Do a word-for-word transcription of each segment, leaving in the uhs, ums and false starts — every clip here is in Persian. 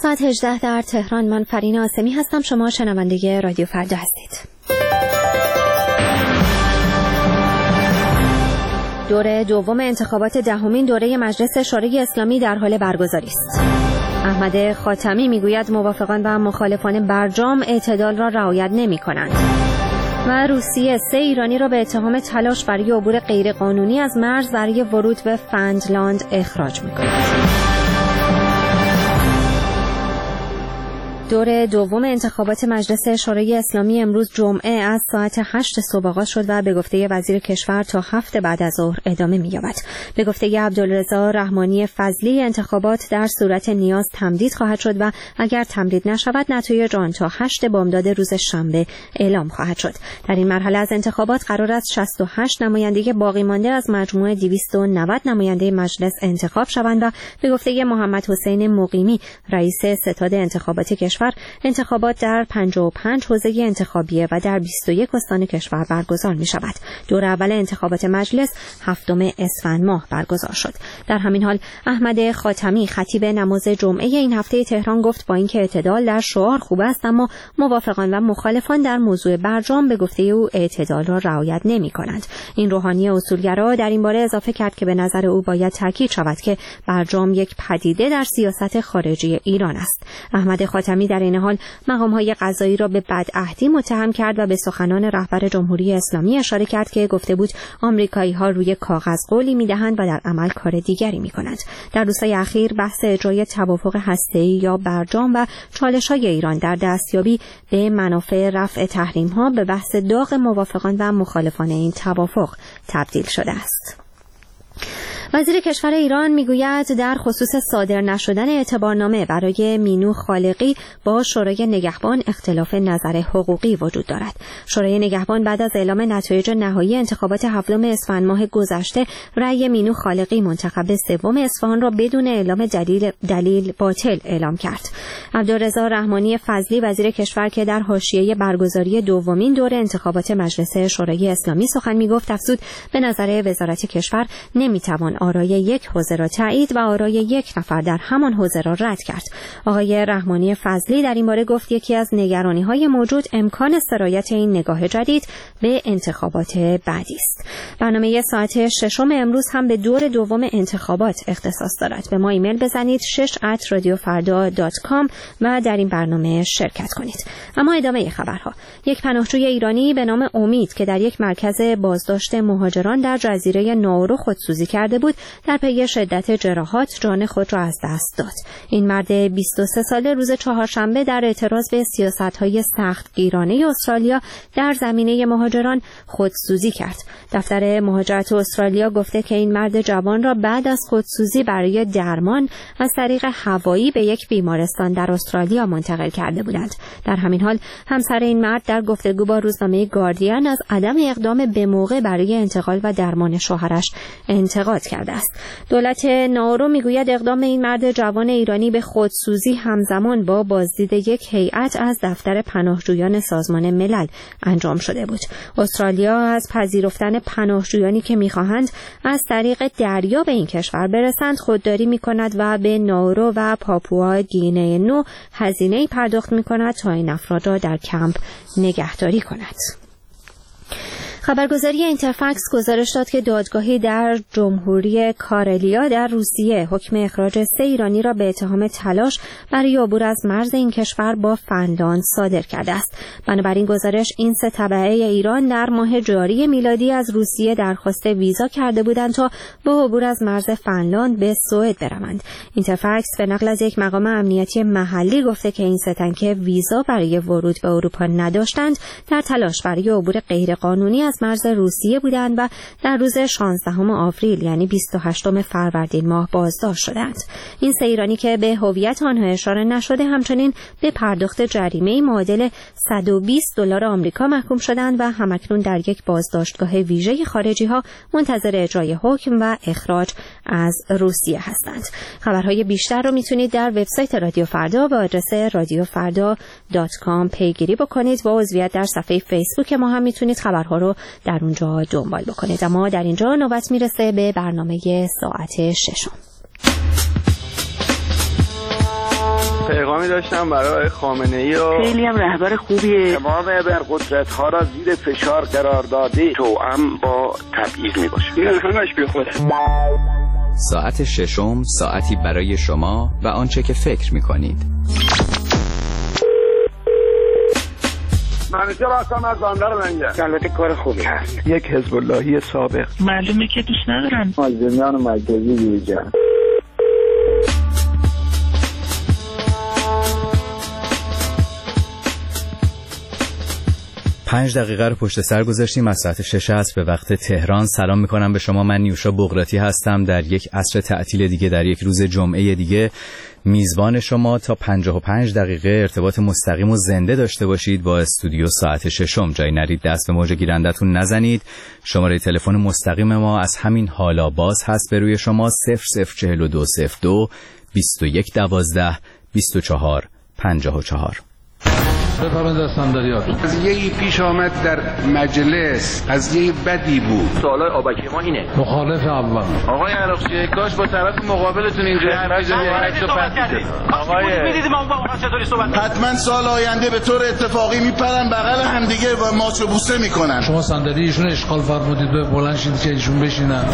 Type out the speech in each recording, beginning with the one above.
ساعت هجده در تهران. من فرین آسمی هستم. شما شنونده رادیو فردا هستید. دوره دوم انتخابات دهمین دوره مجلس شورای اسلامی در حال برگزاری است. احمد خاتمی میگوید موافقان و مخالفان برجام اعتدال را رعایت نمی‌کنند. و روسیه سه ایرانی را به اتهام تلاش برای عبور غیرقانونی از مرز برای ورود به فنلاند اخراج می‌کند. دور دوم انتخابات مجلس شورای اسلامی امروز جمعه از ساعت هشت صبح آغاز شد و به گفته وزیر کشور تا هفت بعد از ظهر ادامه می‌یابد. به گفته عبدالرضا رحمانی فضلی انتخابات در صورت نیاز تمدید خواهد شد و اگر تمدید نشود نتایج آن تا هشت بامداد روز شنبه اعلام خواهد شد. در این مرحله از انتخابات قرار است شصت و هشت نماینده باقی مانده از مجموع دویست و نود نماینده مجلس انتخاب شوند و به گفته محمد حسین مقیمی رئیس ستاد انتخابات کشور انتخابات در پنجاه و پنج حوزه انتخابیه و در بیست و یک استان کشور برگزار می شود. دور اول انتخابات مجلس هفتم اسفند ماه برگزار شد. در همین حال احمد خاتمی خطیب نماز جمعه این هفته تهران گفت با اینکه اعتدال در شعار خوب است اما موافقان و مخالفان در موضوع برجام به گفته او اعتدال را رعایت نمی کنند. این روحانی اصولگرا در این باره اضافه کرد که به نظر او باید تاکید شود که برجام یک پدیده در سیاست خارجی ایران است. احمد خاتمی در این حال مقام‌های قضایی را به بدعهدی متهم کرد و به سخنان رهبر جمهوری اسلامی اشاره کرد که گفته بود آمریکایی‌ها روی کاغذ قولی می‌دهند و در عمل کار دیگری می‌کنند. در روزهای اخیر بحث اجرای توافق هسته‌ای یا برجام و چالش‌های ایران در دستیابی به منافع رفع تحریم‌ها به بحث داغ موافقان و مخالفان این توافق تبدیل شده است. وزیر کشور ایران میگوید در خصوص صادر نشدن اعتبارنامه برای مینو خالقی با شورای نگهبان اختلاف نظر حقوقی وجود دارد. شورای نگهبان بعد از اعلام نتایج نهایی انتخابات هفتم اسفند ماه گذشته رأی مینو خالقی منتخب سوم اصفهان را بدون اعلام دلیل دلیل باطل اعلام کرد. عبدالرضا رحمانی فضلی وزیر کشور که در حاشیه برگزاری دومین دور انتخابات مجلس شورای اسلامی سخن میگفت افزود به نظر وزارت کشور نمیتوان آرای یک حوزه را تایید و آرای یک نفر در همان حوزه را رد کرد. آقای رحمانی فضلی در این باره گفت یکی از نگرانی‌های موجود امکان سرایت این نگاه جدید به انتخابات بعدی است. برنامه ساعت ششم امروز هم به دور دوم انتخابات اختصاص دارد. به ما ایمیل بزنید شش ات رادیو فردا دات کام و در این برنامه شرکت کنید. اما ادامه خبرها. یک پناهجوی ایرانی به نام امید که در یک مرکز بازداشت مهاجران در جزیره ناورو خودسوزی کرده بود در پی شدت جراحات جان خود را از دست داد. این مرد بیست و سه ساله روز چهارشنبه در اعتراض به سیاست‌های سختگیرانه استرالیا در زمینه مهاجران خودسوزی کرد. دفتر مهاجرت استرالیا گفته که این مرد جوان را بعد از خودسوزی برای درمان از طریق هوایی به یک بیمارستان در استرالیا منتقل کرده بودند. در همین حال همسر این مرد در گفتگو با روزنامه گاردین از عدم اقدام به موقع برای انتقال و درمان شوهرش انتقاد کرده است. دولت ناورو میگوید اقدام این مرد جوان ایرانی به خودسوزی همزمان با بازدید یک هیئت از دفتر پناهجویان سازمان ملل انجام شده بود. استرالیا از پذیرفتن پناهجویانی که میخواهند از طریق دریا به این کشور برسند خودداری میکند و به ناورو و پاپوا گینه نو هزینه‌ای پرداخت میکند تا این افراد را در کمپ نگهداری کند. خبرگزاری اینترفکس گزارش داد که دادگاهی در جمهوری کارلیا در روسیه حکم اخراج سه ایرانی را به اتهام تلاش برای عبور از مرز این کشور با فنلاند صادر کرده است. بنابراین گزارش این سه تبعه ایران در ماه جاری میلادی از روسیه درخواست ویزا کرده بودند تا با عبور از مرز فنلاند به سوئد بروند. اینترفکس به نقل از یک مقام امنیتی محلی گفته که این سه تن که ویزا برای ورود به اروپا نداشتند در تلاش برای عبور غیرقانونی از مرز روسیه بودند و در روز شانزدهم آوریل یعنی بیست و هشتم فروردین ماه بازداشت شدند. این سه ایرانی که به هویت آنها اشاره نشده همچنین به پرداخت جریمه‌ای معادل صد و بیست دلار آمریکا محکوم شدند و همکنون در یک بازداشتگاه ویژه خارجی‌ها منتظر اجرای حکم و اخراج از روسیه هستند. خبرهای بیشتر رو میتونید در وبسایت رادیو فردا با آدرس رادیو فردا دات کام پیگیری بکنید. با عضویت در صفحه فیسبوک ما هم میتونید خبرها رو در اونجا دنبال بکنید. اما در اینجا نوبت میرسه به برنامه ساعت ششم. پیغام داشتم برای خامنه‌ای و خیلی هم رهبر خوبیه. تمام ابرقدرت‌ها را زیر فشار قرار داده، توأم با تبعیض میباشه. این همش بی خوده. ساعت ششم، ساعتی برای شما و آنچه که فکر میکنید. منیجر هستم از بندر لنگه. البته کار خوبی هست. یک حزب اللهی سابق. معلومه که دوست ندارن. آزمیان مرکزی دیجن. پنج دقیقه رو پشت سر گذاشتیم از ساعت شش عصر به وقت تهران. سلام میکنم به شما. من نیوشا بغراتی هستم. در یک عصر تعطیل دیگه، در یک روز جمعه دیگه، میزبان شما تا پنجاه و پنج دقیقه ارتباط مستقیم و زنده داشته باشید با استودیو ساعت ششم. جایی نرید دست به موج گیرندتون نزنید. شماره تلفن مستقیم ما از همین حالا باز هست به روی شما صفر صفر چهل و دو صفر دو بیست و یک دوازده بیست و چهار پنجاه و چهار. بفرمایید دستانداریات. قضیه‌ای پیش آمد در مجلس، قضیه بدی بود. سوالای آبکی ما اینه. مخالف اول. آقای عراقچی کاش با طرف مقابلتون اینجا حرف بزنید. آقای میدید ما با چطوری صحبت؟ حتما سال آینده به طور اتفاقی میپرن بغل همدیگه و ماچ و بوسه میکنن. شما صندلی ایشون اشغال فرمودید به بلند شید که ایشون بشینن.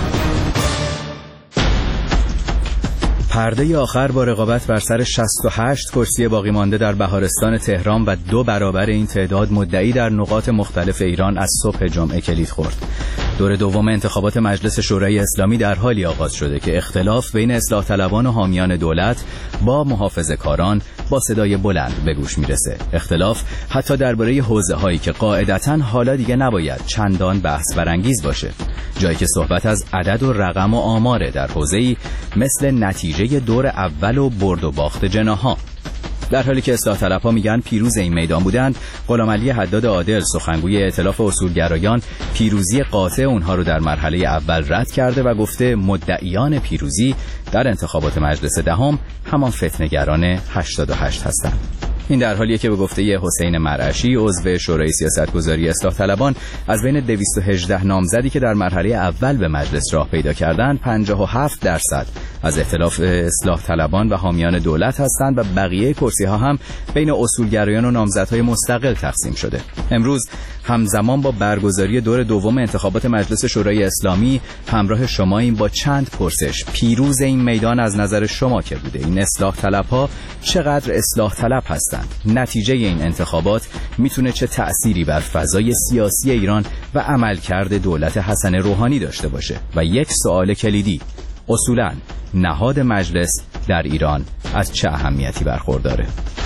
پرده آخر با رقابت بر سر شصت و هشت کرسی باقی مانده در بهارستان تهران و دو برابر این تعداد مدعی در نقاط مختلف ایران از صبح جمعه کلید خورد. دور دوم انتخابات مجلس شورای اسلامی در حالی آغاز شده که اختلاف بین اصلاح طلبان و حامیان دولت با محافظه‌کاران با صدای بلند به گوش میرسه. اختلاف حتی درباره حوزه‌هایی که قاعدتاً حالا دیگه نباید چندان بحث برانگیز باشه. جایی که صحبت از عدد و رقم و آماره در حوزه‌ای مثل نتیجه دور اول و برد و باخت جناح‌ها. در حالی که اصلاح طلب‌ها میگن پیروز این میدان بودند، غلامعلی حداد عادل سخنگوی ائتلاف اصولگرایان پیروزی قاطع اونها رو در مرحله اول رد کرده و گفته مدعیان پیروزی در انتخابات مجلس دهم همان فتنه‌گران هشتاد و هشت هستند. این در حالیه که به گفته حسین مرعشی عضو شورای سیاستگذاری اصلاح طلبان از بین دویست و هجده نامزدی که در مرحله اول به مجلس راه پیدا کردند پنجاه و هفت درصد از ائتلاف اصلاح طلبان و حامیان دولت هستند و بقیه کرسی ها هم بین اصولگرایان و نامزدهای مستقل تقسیم شده. امروز همزمان با برگزاری دور دوم انتخابات مجلس شورای اسلامی همراه شما این با چند پرسش پیروز این میدان از نظر شما که بوده؟ این اصلاح طلب‌ها چقدر اصلاح طلب هستند؟ نتیجه این انتخابات میتونه چه تأثیری بر فضای سیاسی ایران و عملکرد دولت حسن روحانی داشته باشه؟ و یک سوال کلیدی، اصولاً نهاد مجلس در ایران از چه اهمیتی برخورداره؟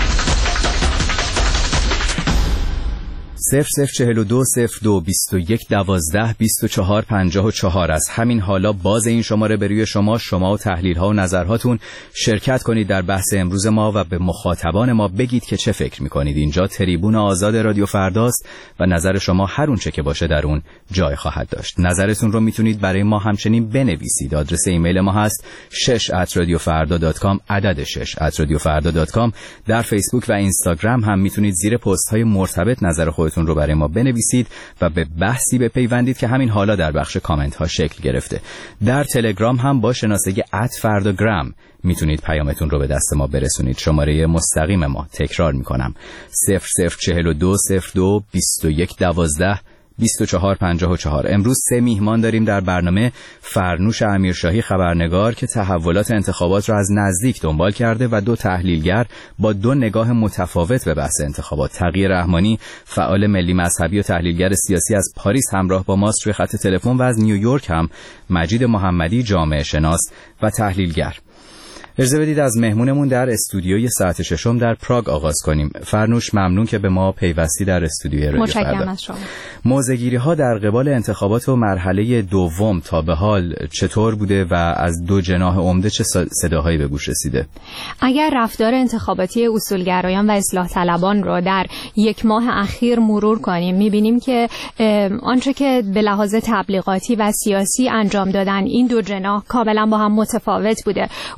صفر صفر چهل و دو صفر دو بیست و یک دوازده بیست و چهار پنجاه و چهار. از همین حالا باز این شماره به روی شما شما و تحلیل ها و نظرهاتون شرکت کنید در بحث امروز ما و به مخاطبان ما بگید که چه فکر میکنید. اینجا تریبون آزاد رادیو فرداست و نظر شما هر اون چه که باشه در اون جای خواهد داشت. نظرتون رو میتونید برای ما همچنین بنویسید. آدرس ایمیل ما هست شش ات رادیو فردا دات کام، عدد شش ات رادیو فردا دات کام. در فیسبوک و اینستاگرام هم میتونید زیر پست های مرتبط نظر خودتون رو برای ما بنویسید و به بحثی بپیوندید که همین حالا در بخش کامنت ها شکل گرفته. در تلگرام هم با شناسه ات فرداگرام میتونید پیامتون رو به دست ما برسونید. شماره مستقیم ما، تکرار میکنم، صفر صفر چهل و دو صفر دو بیست و یک دوازده بیست و چهار پنجاه و چهار. امروز سه میهمان داریم در برنامه. فرنوش امیرشاهی خبرنگار که تحولات انتخابات را از نزدیک دنبال کرده و دو تحلیلگر با دو نگاه متفاوت به بحث انتخابات. تقی رحمانی فعال ملی مذهبی و تحلیلگر سیاسی از پاریس همراه با ماست روی خط تلفن و از نیویورک هم مجید محمدی جامعه شناس و تحلیلگر. اجازه بدید از مهمونمون در استودیوی ساعت ششم در پراگ آغاز کنیم. فرنوش، ممنون که به ما پیوستی در استودیوی رادیو فردا. متشکرم از شما. موضع‌گیری ها در قبال انتخابات و مرحله دوم تا به حال چطور بوده و از دو جناح عمده چه صداهایی به گوش رسیده؟ اگر رفتار انتخاباتی اصولگرایان و اصلاح طلبان رو در یک ماه اخیر مرور کنیم می‌بینیم که آنچه که به لحاظ تبلیغاتی و سیاسی انجام دادن این دو جناح کاملا با هم متفاوت بوده. اصولگر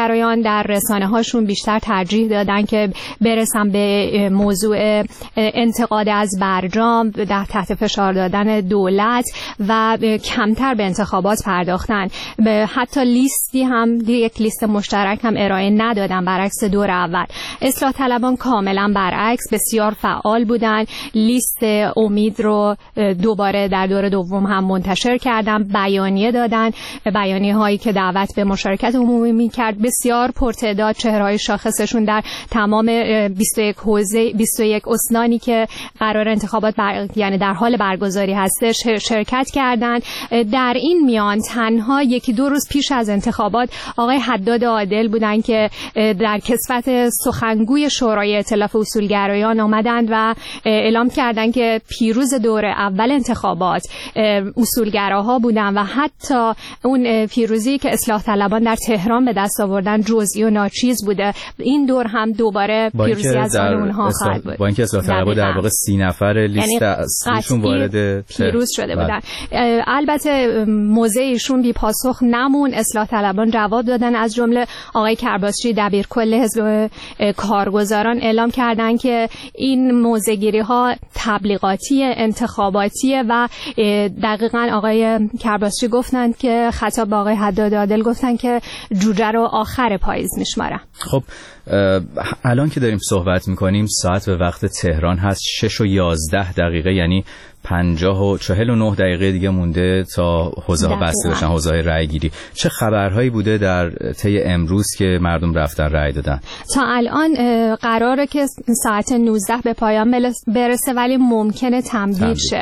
اصولگرایان در رسانه هاشون بیشتر ترجیح دادن که برسن به موضوع انتقاد از برجام، در تحت فشار دادن دولت و کمتر به انتخابات پرداختن. حتی لیستی هم، یک لیست مشترک هم ارائه ندادن برعکس دور اول. اصلاح طلبان کاملا برعکس بسیار فعال بودن. لیست امید رو دوباره در دور دوم هم منتشر کردن، بیانیه دادن، بیانیه هایی که دعوت به مشارکت عمومی میکرد. بسیار پرتعداد چهره‌های شاخصشون در تمام بیست و یک حوزه بیست و یک استانی که قرار انتخابات بر... یعنی در حال برگزاری هستش شرکت کردند. در این میان تنها یکی دو روز پیش از انتخابات آقای حداد عادل بودند که در کسوت سخنگوی شورای ائتلاف اصولگرایان آمدند و اعلام کردند که پیروز دور اول انتخابات اصولگراها بودند و حتی اون پیروزی که اصلاح طلبان در تهران به دست آوردن جزئی و ناچیز بوده. این دور هم دوباره پیروزی از آن اونها خواهد بود. با اینکه اصلاح طلبان در واقع سی نفر لیست اصلیشون وارد پیروز شده بودن. البته موضع ایشون بی پاسخ نمون. اصلاح طلبان جواب دادن، از جمله آقای کرباسچی دبیرکل حزب کارگزاران اعلام کردن که این موضع‌گیری ها تبلیغاتی انتخاباتیه و دقیقاً آقای کرباسچی گفتند که خطاب به آقای حداد عادل گفتن که جوجه رو آخر پاییز میشمارن. خب الان که داریم صحبت میکنیم ساعت به وقت تهران هست شش و یازده دقیقه، یعنی پنجاه و چهل و نه دقیقه دیگه مونده تا حوزه ها بسته بشن، حوزه های رای گیری. چه خبرهایی بوده در طی امروز که مردم رفتن رای دادن؟ تا الان قراره که ساعت نوزده به پایان برسه ولی ممکنه تمدید شه.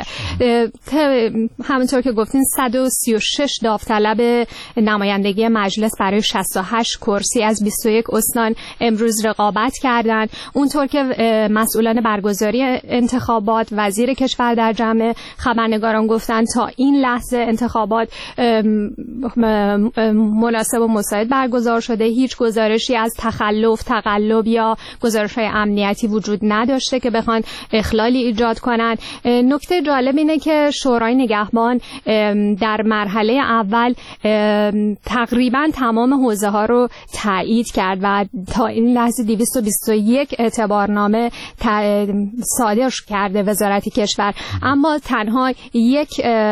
همونطور که گفتین صد و سی و شش داوطلب نمایندگی مجلس برای شصت و هشت کرسی از بیست و یک استان امروز رقابت کردند. اونطور که مسئولان برگزاری انتخابات، وزیر کشور در جمع خبرنگاران گفتن تا این لحظه انتخابات مناسب و مساعد برگزار شده. هیچ گزارشی از تخلف، تقلب یا گزارش‌های امنیتی وجود نداشته که بخوان اخلالی ایجاد کنن. نکته جالب اینه که شورای نگهبان در مرحله اول تقریبا تمام حوزه ها رو تایید کرد و تا این لحظه دویست و بیست و یک اعتبارنامه صادر کرده وزارت کشور، اما تنها یک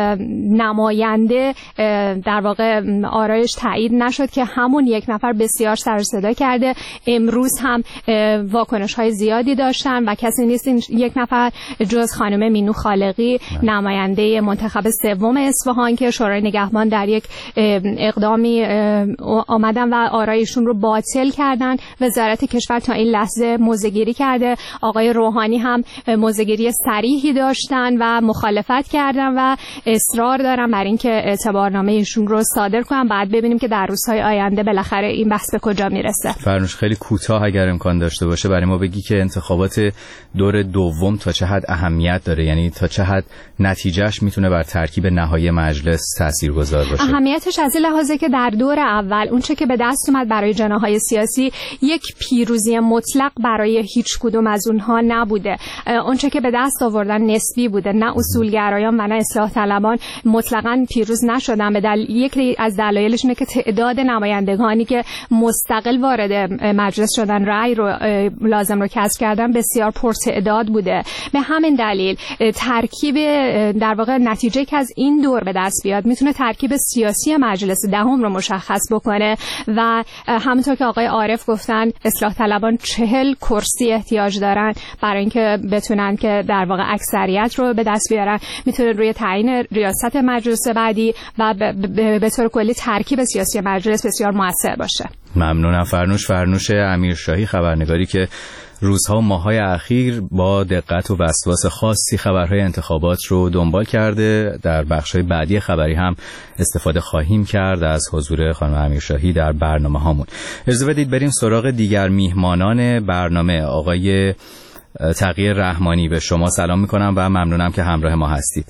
نماینده در واقع آرایش تایید نشد که همون یک نفر بسیار سر و صدا کرده. امروز هم واکنش های زیادی داشتن و کسی نیست این یک نفر جز خانم مینو خالقی، نماینده منتخب سوم اصفهان که شورای نگهبان در یک اقدامی آمدن و آرایشون رو باطل کردن. وزارت کشور تا این لحظه موضع‌گیری کرده. آقای روحانی هم موضع‌گیری صریحی داشتن و مخالفت کردن و اصرار دارن بر اینکه اعتبارنامه ایشون رو صادر کنن. بعد ببینیم که در روزهای آینده بالاخره این بحث به کجا میرسه. فرنوش خیلی کوتاه اگر امکان داشته باشه برای ما بگی که انتخابات دور دوم تا چه حد اهمیت داره، یعنی تا چه حد نتیجهش میتونه بر ترکیب نهایی مجلس تاثیرگذار باشه. اهمیتش از این لحاظه که در دور اول اونچه که به دست اومد برای جناح‌های سیاسی یک پیروزی مطلق برای هیچ کدوم از اونها نبوده. اونچه که به دست آوردن نسبی بوده. نه اصولگرایان و نه اصلاح طلبان مطلقاً پیروز نشدن. به دلیل یکی از دلایلش اینه که تعداد نمایندگانی که مستقل وارد مجلس شدن، رأی رو لازم رو کسب کردن، بسیار پرتعداد بوده. به همین دلیل ترکیب در واقع نتیجه که از این دور به دست بیاد میتونه ترکیب سیاسی مجلس دهم رو مشخص بکنه و همونطور که آقای عارف گفتن اصلاح طلبان چهل کرسی احتیاج دارن برای اینکه بتونن که در واقع اکثریت رو به دست بیارن. میتونه روی تعیین ریاست مجلس بعدی و به طور کلی ترکیب سیاسی مجلس بسیار موثر باشه. ممنونم. فرنوش فرنوش امیرشاهی، خبرنگاری که روزها و ماه‌های اخیر با دقت و وسواس خاصی خبرهای انتخابات رو دنبال کرده. در بخش‌های بعدی خبری هم استفاده خواهیم کرد از حضور خانم امیرشاهی در برنامه هامون. اجازه بدید بریم سراغ دیگر میهمانان برنامه. آقای تقی رحمانی، به شما سلام میکنم و ممنونم که همراه ما هستید.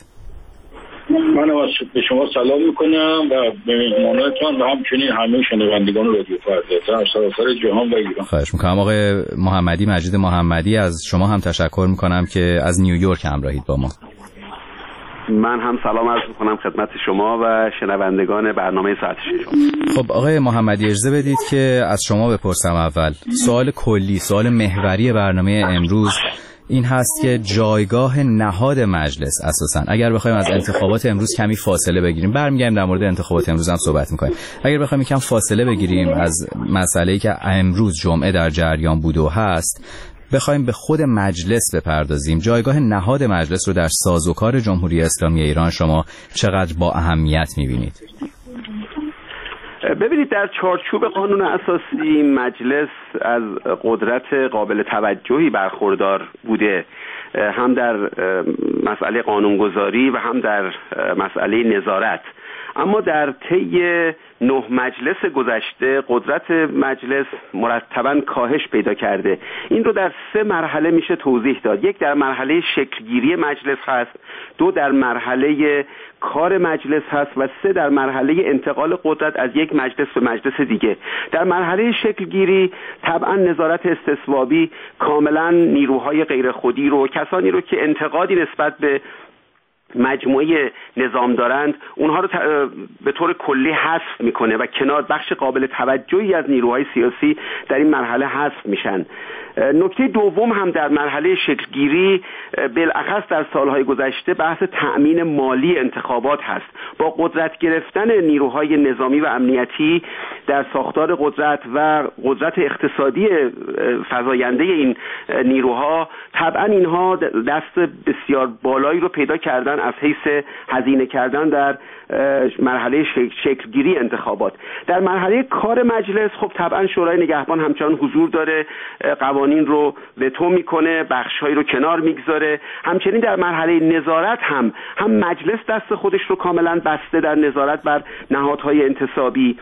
من به شما سلام میکنم و به مهمانانتان و همچنین همه شنوندگان رادیو فردا در سراسر جهان و ایران. خواهش میکنم. آقای محمدی، مجید محمدی، از شما هم تشکر میکنم که از نیویورک همراهید با ما. من هم سلام عرض می‌کنم خدمت شما و شنوندگان برنامه ساعت ششم. خب آقای محمدی اجازه بدید که از شما بپرسم. اول سوال کلی، سوال محوری برنامه امروز این هست که جایگاه نهاد مجلس اساساً اگر بخوایم از انتخابات امروز کمی فاصله بگیریم، برمیگردیم در مورد انتخابات امروز هم صحبت می‌کنیم، اگر بخوایم یکم فاصله بگیریم از مسئله‌ای که امروز جمعه در جریان بود و هست، بخوایم به خود مجلس بپردازیم، جایگاه نهاد مجلس رو در سازوکار جمهوری اسلامی ایران شما چقدر با اهمیت می‌بینید؟ ببینید، در چارچوب قانون اساسی مجلس از قدرت قابل توجهی برخوردار بوده، هم در مسئله قانونگذاری و هم در مسئله نظارت. اما در طی نه مجلس گذشته قدرت مجلس مرتباً کاهش پیدا کرده. این رو در سه مرحله میشه توضیح داد. یک در مرحله شکلگیری مجلس هست، دو در مرحله کار مجلس هست و سه در مرحله انتقال قدرت از یک مجلس به مجلس دیگه. در مرحله شکلگیری طبعا نظارت استصوابی کاملا نیروهای غیر خودی رو، کسانی رو که انتقادی نسبت به مجموعه نظام دارند، اونها رو به طور کلی حذف میکنه و کنار بخش قابل توجهی از نیروهای سیاسی در این مرحله حذف میشن. نکته دوم هم در مرحله شکلگیری بالاخص در سالهای گذشته بحث تأمین مالی انتخابات هست. با قدرت گرفتن نیروهای نظامی و امنیتی در ساختار قدرت و قدرت اقتصادی فزاینده این نیروها، طبعا اینها دست بسیار بالایی رو پیدا کردن از حیث هزینه کردن در مرحله شکلگیری انتخابات. در مرحله کار مجلس خب طبعا شورای نگهبان همچنان حضور داره، قوانین رو وتو میکنه، بخش‌هایی رو کنار میگذاره. همچنین در مرحله نظارت هم هم مجلس دست خودش رو کاملا بسته در نظارت بر نهادهای انتصابی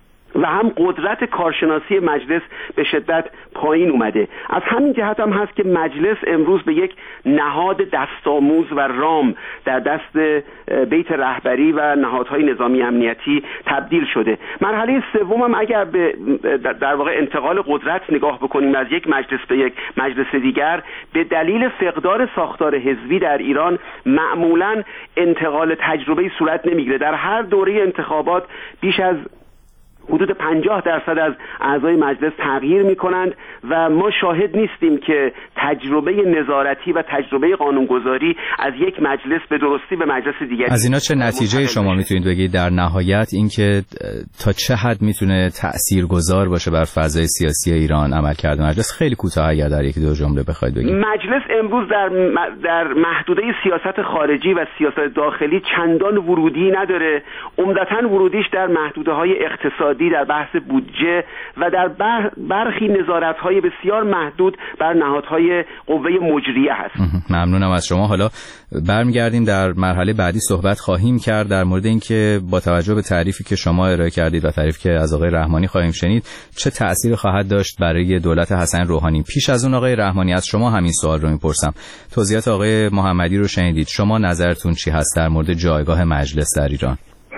و هم قدرت کارشناسی مجلس به شدت پایین اومده. از همین جهت هم هست که مجلس امروز به یک نهاد دستآموز و رام در دست بیت رهبری و نهادهای نظامی امنیتی تبدیل شده. مرحله سوم هم اگر به در واقع انتقال قدرت نگاه بکنیم از یک مجلس به یک مجلس دیگر، به دلیل فقدار ساختار حزبی در ایران معمولاً انتقال تجربه صورت نمیگیره. در هر دوره انتخابات بیش از حدود پنجاه درصد از اعضای مجلس تغییر می‌کنند و ما شاهد نیستیم که تجربه نظارتی و تجربه قانونگذاری از یک مجلس به درستی به مجلس دیگری. از اینا چه نتیجه شما میتونید بگید در نهایت، اینکه تا چه حد میتونه تاثیرگذار باشه بر فضای سیاسی ایران عملکرد مجلس؟ خیلی کوتاه اگر در یک دو جمله بخواید بگید. مجلس امروز در در محدوده سیاست خارجی و سیاست داخلی چندان ورودی نداره. عمدتاً ورودیش در محدوده‌های اقتصادی، در بحث بودجه و در برخی نظارت‌های بسیار محدود بر نهادهای قوه مجریه هست. ممنونم از شما. حالا برمیگردیم در مرحله بعدی صحبت خواهیم کرد در مورد اینکه با توجه به تعریفی که شما ارائه کردید و تعریفی که از آقای رحمانی خواهیم شنید چه تأثیری خواهد داشت برای دولت حسن روحانی. پیش از اون آقای رحمانی از شما همین سوال رو میپرسم. توضیحات آقای محمدی رو شنیدید، شما نظرتون چی هست در مورد جایگاه مجلس در ایران؟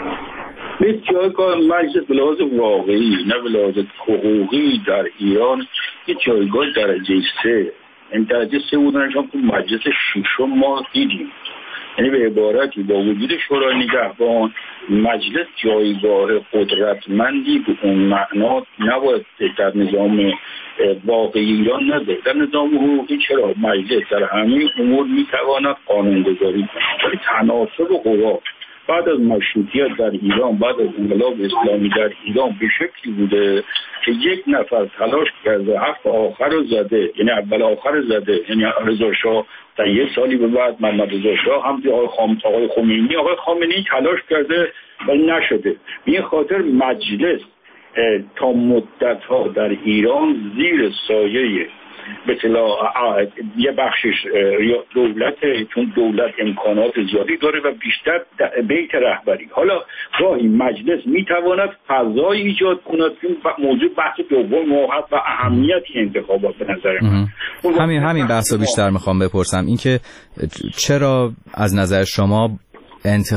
به جایگاه مجلس به لحاظ واقعی نه به لحاظ حقوقی در ایران یه جایگاه درجه سه، این درجه سه بودنش هم تو مجلس ششم ما دیدیم. یعنی به عبارتی با وجود شورای نگهبان مجلس جایگاه قدرتمندی به اون معنا نباید در نظام واقعی ایران نداره. در نظام حقوقی چرا مجلس در همه امور میتواند قانونگذاری کنه. تناسب قوا بعد از مشروطیت در ایران، بعد از انقلاب اسلامی در ایران به شکلی بوده که یک نفر تلاش کرده حرف آخر رو زده، یعنی اول آخر زده، یعنی رضا شاه در یک سالی به بعد محمد رضا شاه هم آقای خمینی آقای خامنه‌ای تلاش کرده ولی نشده. به این خاطر مجلس تا مدت‌ها در ایران زیر سایه به اصطلاح یه بخشش دولت، چون دولت امکانات زیادی داره و بیشتر بیت رهبری. حالا گاهی مجلس میتواند فضای ایجاد کند که موضوع بحث دوم و اهمیتی انتخابات به نظر من همین همین بحثو بیشتر میخوام بپرسم، اینکه چرا از نظر شما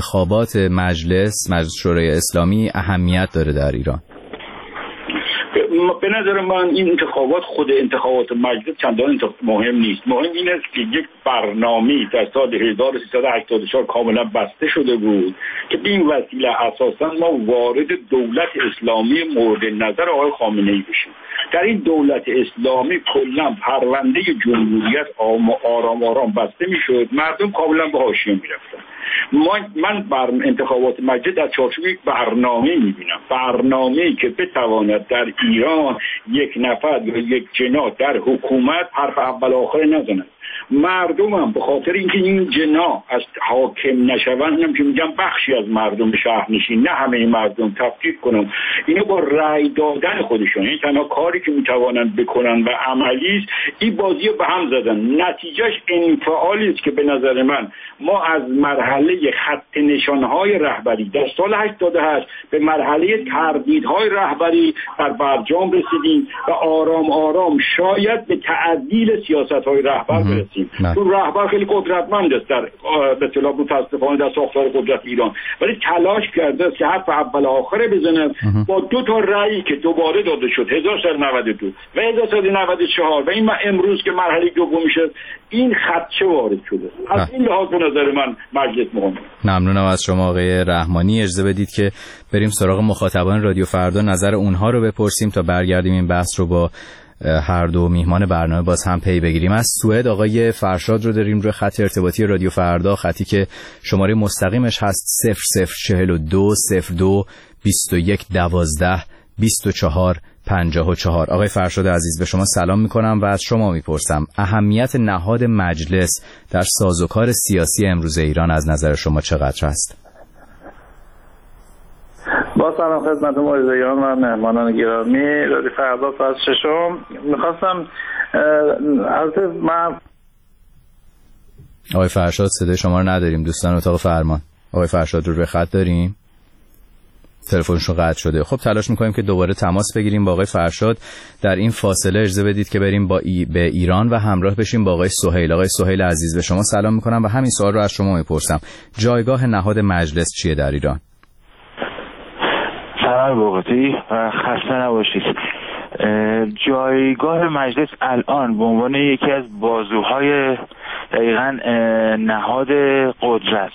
انتخابات مجلس مجلس شورای اسلامی اهمیت داره در ایران؟ به نظر من این انتخابات، خود انتخابات مجلس چندان مهم نیست. مهم این است که یک برنامه‌ای در سال هزار و سیصد و هشتاد و چهار کاملا بسته شده بود که به این وسیله اساسا ما وارد دولت اسلامی مورد نظر آقای خامنه‌ای بشیم. در این دولت اسلامی کلا پرونده جمهوریت آرام آرام بسته میشد، مردم کاملا به حاشیه میرفتن. من بر انتخابات مجلس در چارچوب یک برنامه میبینم، برنامه‌ای که بتواند در ایران یک نفر یا یک جناح در حکومت حرف اول آخر نزند. مردم هم به خاطر اینکه این جناح از حاکم نشوند، هم که میگم بخشی از مردم شهرنشین، نه همه مردم، تفکیک کنم، اینو با رأی دادن خودشون، این تنها کاری که میتوانند بکنن و عملی است، این بازی رو به هم زدن. نتیجهش انفعالی است که به نظر من ما از مرحله خط نشانهای رهبری در سال هشتاد و هشت به مرحله تردیدهای رهبری در برجام رسیدیم و آرام آرام شاید به تعدیل سیاست‌های رهبر برسیم. چون رهبر خیلی قدرتمند است در به اصطلاح متأسفانه در ساختار قدرت ایران، ولی تلاش کرده است که حرف اول آخره بزنه با دو تا رأیی که دوباره داده شد، هزار و سیصد و نود و دو و هزار و سیصد و نود و چهار و این امروز که مرحله دوم میشه، این خدشه وارد شده. از این لحاظ به نظر من مجلس مهمه. ممنونم از شما آقای رحمانی. اجازه بدید که بریم سراغ مخاطبان رادیو فردا، نظر اونها رو بپرسیم تا برگردیم این بحث رو با هر دو میهمان برنامه باز هم پی بگیریم. از سوئد آقای فرشاد رو داریم روی خط ارتباطی رادیو فردا، خطی که شماره مستقیمش هست صفر صفر چهل و دو صفر دو بیست و یک دوازده بیست و چهار پنجاه و چهار. آقای فرشاد عزیز، به شما سلام میکنم و از شما میپرسم اهمیت نهاد مجلس در سازوکار سیاسی امروز ایران از نظر شما چقدر است؟ با سلام خدمت مجریان و مهمانان گرامی رادیو فردا فصل ششم. میخواستم از من آقای فرشاد صدای شما رو نداریم دوستان اتاق فرمان. آقای فرشاد رو روی خط داریم؟ تلفنشون قطع شده. خب تلاش میکنیم که دوباره تماس بگیریم با آقای فرشاد. در این فاصله اجازه بدید که بریم با ای... به ایران و همراه بشیم با آقای سهیل. آقای سهیل عزیز، به شما سلام میکنم و همین سوال رو از شما میپرسم. جایگاه نهاد مجلس چیه در ایران؟ سلام بوقتی و خسته نباشید. جایگاه مجلس الان به عنوان یکی از بازوهای دقیقاً نهاد قدرت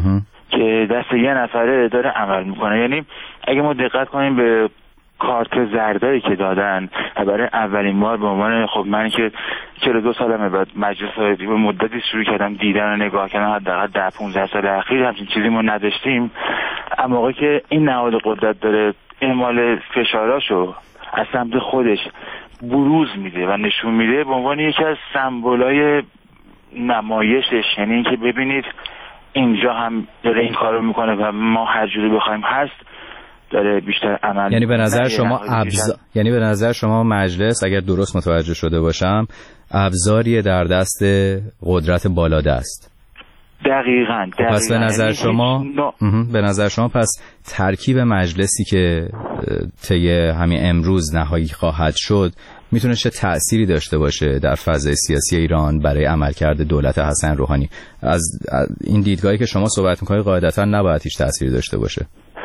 که دست یه نفره داره عمل میکنه. یعنی اگه ما دقت کنیم به کارت زردایی که دادن برای اولین بار به عنوان، خب من که چهل و دو سالمه، بعد مجلس به مدتی شروع کردم دیدن و نگاه کردن، حداقل ده پانزده سال اخیر همچین چیزی ما نداشتیم. اما موقعی که این نهاد قدرت داره اعمال فشاراشو از سمت خودش بروز میده و نشون میده به عنوان یکی از سمبولای نمایشش، یعنی اینکه ببینید اینجا هم داره این کارو میکنه و ما هر جوری بخوایم هست داره بیشتر عمل. یعنی به نظر شما ابز... یعنی به نظر شما مجلس، اگر درست متوجه شده باشم، ابزاری در دست قدرت بالادست. دقیقاً. دقیقاً. پس به نظر شما به نظر شما پس ترکیب مجلسی که طی همین امروز نهایی خواهد شد میتونه چه تأثیری داشته باشه در فضای سیاسی ایران برای عملکرد دولت حسن روحانی؟ از این دیدگاهی که شما صحبت می‌کنید قاعدتاً نباید هیچ تأثیری داشته باشه.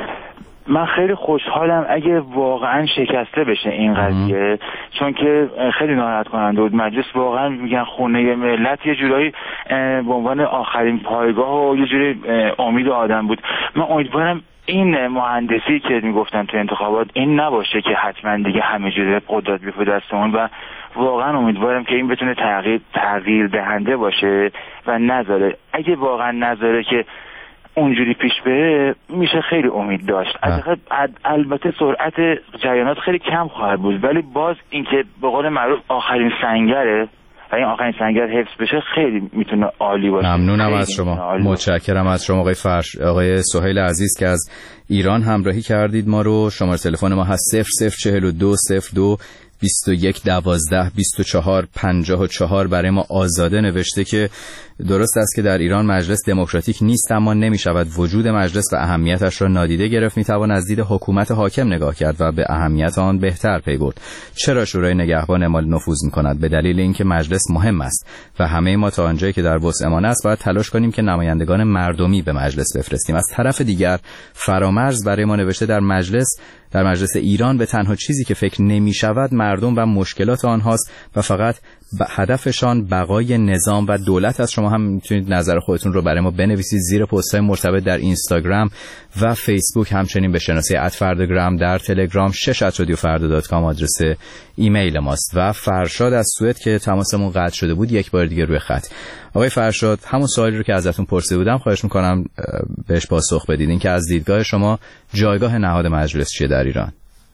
من خیلی خوشحالم اگه واقعا شکسته بشه این قضیه، چون که خیلی ناراحت کننده بود. مجلس واقعا میگن خونه ملت یه جورایی به عنوان آخرین پایگاه و یه جوری امید آدم بود. من امیدوارم این مهندسی که میگفتن تو انتخابات این نباشه که حتما دیگه همه جوری قدرت بیفته دستمون، و واقعا امیدوارم که این بتونه تغییر تغییر دهنده باشه و نذاره. اگه واقعا نذاره که اونجوری پیش بره میشه خیلی امید داشت. البته سرعت جریانات خیلی کم خواهد بود، ولی باز اینکه به قول معروف آخرین سنگره و این آخرین سنگر حفظ بشه خیلی میتونه عالی باشه. ممنونم از شما. متشکرم از شما آقای فرش آقای سهیل عزیز که از ایران همراهی کردید ما رو. شماره تلفن ما هست صفر صفر چهل و دو صفر دو بیست و یک دوازده بیست و چهار پنجاه و چهار. برای ما آزاده نوشته که درست است که در ایران مجلس دموکراتیک نیست، اما نمی شود وجود مجلس و اهمیتش را نادیده گرفت. می توان از دید حکومت حاکم نگاه کرد و به اهمیت آن بهتر پی برد. چرا شورای نگهبان اعمال نفوذ می کند؟ به دلیل اینکه مجلس مهم است و همه ما تا آنجایی که در وسعمان است باید تلاش کنیم که نمایندگان مردمی به مجلس بفرستیم. از طرف دیگر فرامرز برای ما نوشته در مجلس در مجلس ایران به تنها چیزی که فکر نمی شود مردم و مشکلات آنهاست و فقط هدفشان بقای نظام و دولت است. شما هم میتونید نظر خودتون رو برای ما بنویسید زیر پست‌های مرتبط در اینستاگرام و فیسبوک، همچنین به شناسه ات فرداگرام در تلگرام، شش ات رادیو فردا دات کام آدرس ایمیل ماست. و فرشاد از سوئد که تماسمون قطع شده بود یک بار دیگه روی خط. آقای فرشاد، همون سوالی رو که ازتون پرسیده بودم خواهش میکنم بهش پاسخ بدید، این که از دیدگاه شما جایگاه نهاد مجلس چیه در ایران؟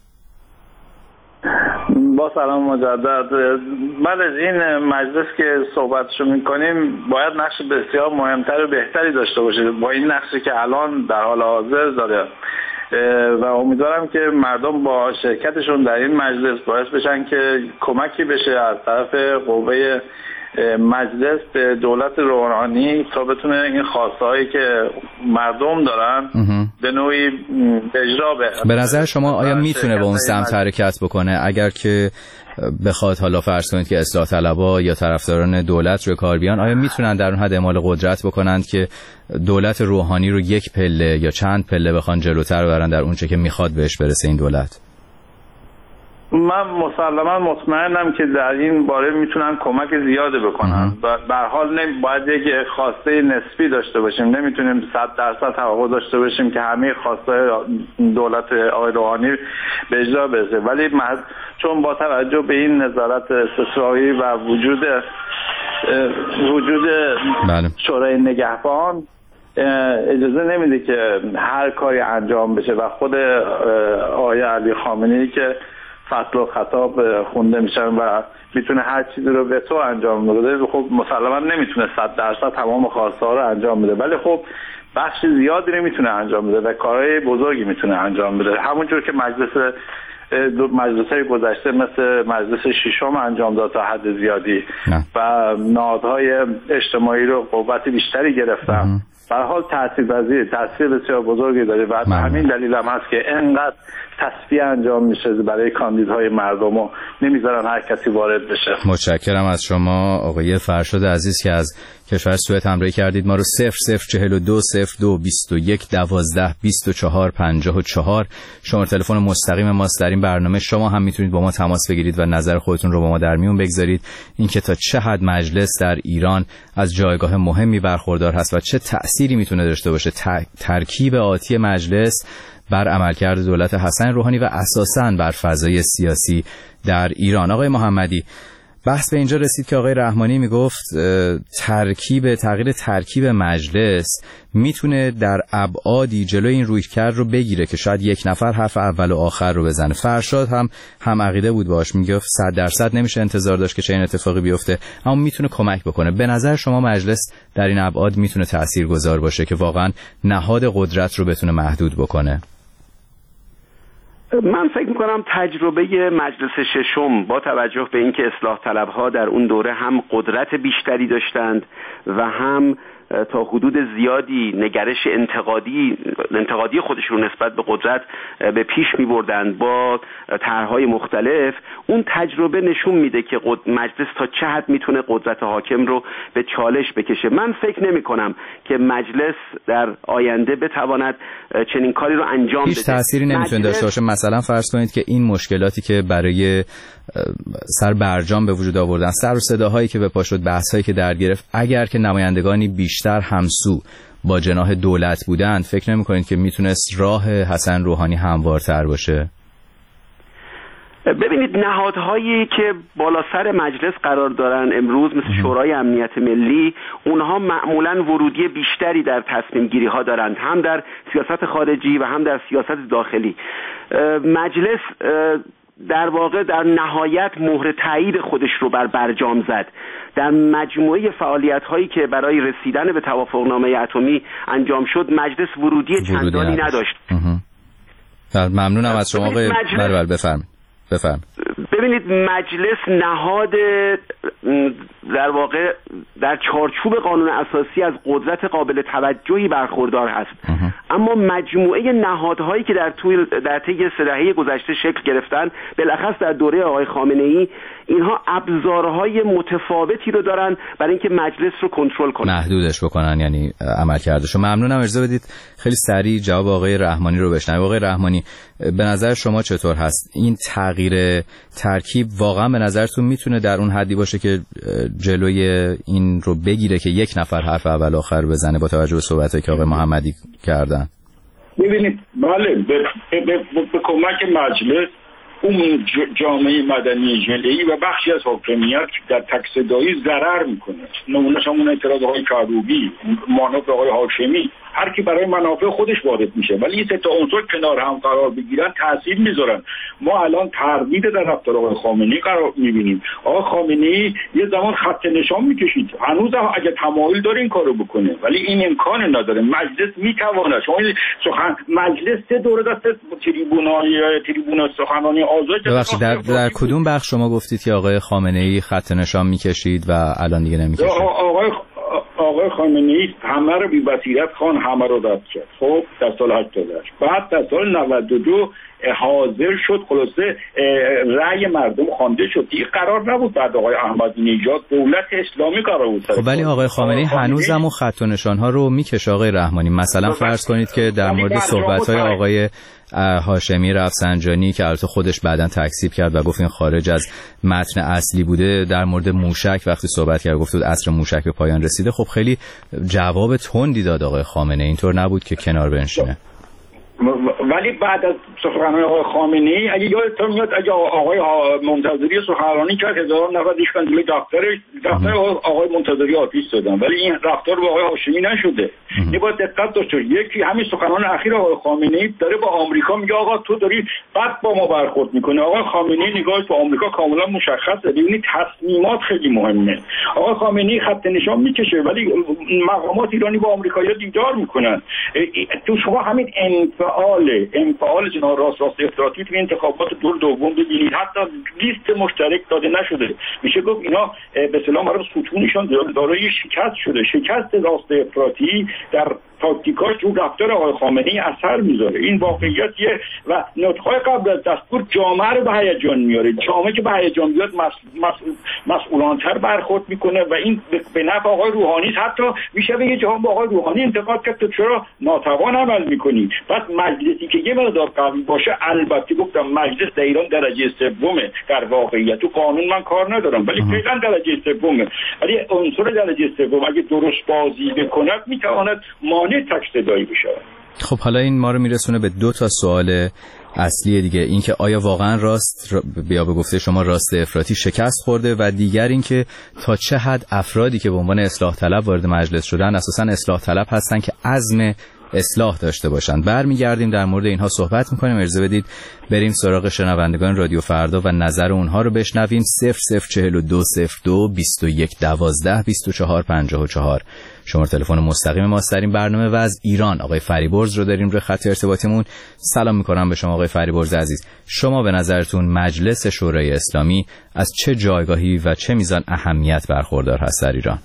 با سلام مجدد. بعد از این مجلس که صحبتشو میکنیم باید نقش بسیار مهمتر و بهتری داشته باشه با این نقشی که الان در حال حاضر داره و امیدوارم که مردم با شرکتشون در این مجلس باعث بشن که کمکی بشه از طرف قوه مجلس به دولت روحانی تا بتونه این خواسته هایی که مردم دارن به نوعی اجرا بشه. به نظر شما آیا میتونه به اون سمت حرکت بکنه اگر که بخواد حالا فرض کنید که اصلاح طلبها یا طرفداران دولت روی کار بیان، آیا میتونن در اون حد اعمال قدرت بکنند که دولت روحانی رو یک پله یا چند پله بخوان جلوتر ببرن در اون چه که میخواد بهش برسه این دولت؟ من مسلما مطمئنم که در این باره میتونن کمک زیاده بکنن و به هر حال باید یک خواسته نسبی داشته باشیم، نمیتونیم صد درصد توقع داشته باشیم که همه خواسته دولت آقای روحانی به اجرا برسه، ولی چون با توجه به این نظارت استثنایی و وجود وجود بله. شورای نگهبان اجازه نمیده که هر کاری انجام بشه و خود آقای علی خامنه‌ای که فصل و خطاب خونده میشن و میتونه هر چیزی رو به تو انجام بده، خب مسلما نمیتونه صد درصد تمام خواسته ها رو انجام بده، ولی خب بخش زیادی رو میتونه انجام بده و کارهای بزرگی میتونه انجام بده، همونجور که مجلس مجلس‌های گذشته مثل مجلس ششم انجام داد تا حد زیادی نه. و نهادهای اجتماعی رو قوت بیشتری گرفتن. به هر حال تاثیرپذیر تاثیر بسیار بزرگی داره و به همین دلیل هم هست که انقدر تصفیه انجام میشه برای کاندیدهای مردم و نمیذارن هر کسی وارد بشه. متشکرم از شما آقای فرشاد عزیز که از کشور سوئد همراهی کردید ما رو. صفر صفر چهل و دو صفر دو بیست و یک دوازده بیست و چهار پنجاه و چهار شماره تلفن مستقیم ماست در این برنامه. شما هم میتونید با ما تماس بگیرید و نظر خودتون رو با ما در میون بگذارید، اینکه تا چه حد مجلس در ایران از جایگاه مهمی برخوردار هست و چه تأثیری میتونه داشته باشه ترکیب آتی مجلس بر عملکرد دولت حسن روحانی و اساساً بر فضای سیاسی در ایران. آقای محمدی، بحث به اینجا رسید که آقای رحمانی میگفت ترکیب تغییر ترکیب مجلس میتونه در ابعادی جلوی این رویکرد رو بگیره که شاید یک نفر حرف اول و آخر رو بزنه. فرشاد هم هم عقیده بود باش، میگفت صد درصد نمیشه انتظار داشت که چه این اتفاقی بیفته، اما میتونه کمک بکنه. به نظر شما مجلس در این ابعاد میتونه تاثیرگذار باشه که واقعا نهاد قدرت رو بتونه محدود بکنه؟ من فکر میکنم تجربه مجلس ششم با توجه به اینکه اصلاح طلبها در اون دوره هم قدرت بیشتری داشتند و هم تا حدود زیادی نگرش انتقادی انتقادی خودشون نسبت به قدرت به پیش می‌بردند با طرح‌های مختلف، اون تجربه نشون میده که مجلس تا چه حد میتونه قدرت حاکم رو به چالش بکشه. من فکر نمی‌کنم که مجلس در آینده بتواند چنین کاری رو انجام بده. هیچ تأثیری نمیتونه داشته باشه. مثلا فرض کنید که این مشکلاتی که برای سر برجام به وجود آوردن، سر و صداهایی که به پا شد، بحث‌هایی که در گرفت، اگر که نمایندگانی بیشتر همسو با جناح دولت بودند، فکر نمی‌کنید که میتونست راه حسن روحانی هموارتر باشه؟ ببینید نهادهایی که بالا سر مجلس قرار دارن امروز مثل شورای امنیت ملی، اونها معمولاً ورودی بیشتری در تصمیم گیری ها دارند، هم در سیاست خارجی و هم در سیاست داخلی. مجلس در واقع در نهایت مهر تایید خودش رو بر برجام زد. در مجموعه فعالیت هایی که برای رسیدن به توافقنامه اتمی انجام شد مجلس ورودی چندانی نداشت. ممنونم از شما آقای بربر. بفرمایید بفرمایید. ببینید مجلس نهاد در واقع در چارچوب قانون اساسی از قدرت قابل توجهی برخوردار هست، اما مجموعه نهادهایی که در طول در طی سه دهه گذشته شکل گرفتن، بالاخص در دوره آقای خامنه‌ای، اینها ابزارهای متفاوتی رو دارن برای اینکه مجلس رو کنترل کنن، محدودش بکنن، یعنی عملکردش. ممنونم. اجازه بدید خیلی سریع جواب آقای رحمانی رو بشنویم. آقای رحمانی، به نظر شما چطور هست این تغییر ترکیب؟ واقعا به نظرتون میتونه در اون حدی باشه که جلوی این رو بگیره که یک نفر حرف اول آخر بزنه با توجه به صحبتایی که آقای محمدی کردن؟ ببینید، بله، به, به, به, به کمک مجلس اون جامعه مدنی ژله‌ای و بخشی از حاکمیت در تک‌صدایی ضرر میکنه. نمونه‌اش همون اعتراضهای کروبی، مانع آقای هاشمی، هر کی برای منافع خودش وارد میشه، ولی این سه تا عنصر کنار هم قرار بگیرن تاثیر میذارن. ما الان تردید در رفتار آقای خامنه‌ای قرار میبینیم. آقای خامنه‌ای یه زمان خط نشان میکشید، هنوز اگه تمایل داره این کارو بکنه، ولی این امکان نداره. مجلس میتونه، شما سخن مجلس سه دوره دست تریبونای تریبون سخنرانی آزاد. ببخشید، در, در کدوم بخش شما گفتید که آقای خامنه‌ای خط نشان میکشید و الان دیگه نمیکشه؟ آقای آقای خامنه‌ای همه رو بی بصیرت خان همه رو رد کرد. خب در سال هشتاد و هشت، بعد در سال نود و دو حاضر شد، خلاصه رأی مردم خوانده شد. این قرار نبود بعد آقای احمدی نژاد دولت اسلامی قرار بود. خب ولی آقای خامنه‌ای هنوزم خط و نشان‌ها رو میکشه آقای رحمانی. مثلا فرض کنید که در مورد صحبت‌های آقای هاشمی رفسنجانی که البته خودش بعداً تکذیب کرد و گفت این خارج از متن اصلی بوده، در مورد موشک وقتی صحبت کرد گفت عصر موشک به پایان رسیده، خب خیلی جواب تندی داد آقای خامنه‌ای. اینطور نبود که کنار بنشینه. ولی بعد از سخنرانی آقای خامنه‌ای اگه یادتون میاد، اگه آقای منتظری سخنرانی کرد هزار و نود ایشکن جلوی دفترش دفتر آقای منتظری آتش زدن، ولی این رفتار با آقای هاشمی نشده. این باید دقت داشته. یکی همین سخنرانی اخیر آقای خامنه‌ای داره با آمریکا میگه آقا تو داری بد با ما برخورد میکنه. آقای خامنه‌ای نگاهش به آمریکا کاملا مشخصه. ببینید تصمیمات خیلی مهمه. آقای خامنه‌ای خط نشان میکشه ولی مقامات ایرانی با آمریکایی‌ها دیدار میکنن. تو شما همین انفعال انفعال جناب راست راست افراطی تو انتخابات دور دوم ببینید، حتی لیست مشترک داده نشده. میشه گفت اینا به اصطلاح برای ستونشون دارای شکست شده. شکست راست افراطی در تاکتیکاش رو رفتار آقای خامنه‌ای اثر میذاره. این واقعیتیه و نطق‌های قبل از دستور جامعه رو به هیجان میاره. جامعه که به هیجان بیاد مسئول مسئولان‌تر برخورد میکنه و این به نفع آقای روحانی. حتی میشه بگه جهان با آقای روحانی انتقاد کرد تو چرا ناتوان عمل میکنی. پس مجلسی که یه مقدار قوی باشه، البته گفتم مجلس در ایران درجه سومه در واقعیت. تو قانون من کار ندارم ولی فعلا درجه سومه، ولی عنصر درجه سوم اگه درست بازی بکند میتواند مانع تک‌صدایی بشه. خب حالا این ما رو میرسونه به دو تا سوال اصلی دیگه. این که آیا واقعا راست بیا به گفته شما راست افراطی شکست خورده، و دیگر این که تا چه حد افرادی که به عنوان اصلاح طلب وارد مجلس شدن اساسا اصلاح طلب هستن که عزم اصلاح داشته باشند. برمیگردیم در مورد اینها صحبت میکنیم. اجازه بدید بریم سراغ شنوندگان رادیو فردا و نظر اونها رو بشنویم. صفر صفر چهل و دو صفر دو بیست و یک دوازده بیست و چهار پنجاه و چهار شماره تلفن مستقیم ما در این برنامه. و از ایران آقای فریبرز رو داریم روی خط ارتباطیمون. سلام میکنم به شما آقای فریبرز عزیز. شما به نظرتون مجلس شورای اسلامی از چه جایگاهی و چه میزان اهمیت برخوردار هست در ایران؟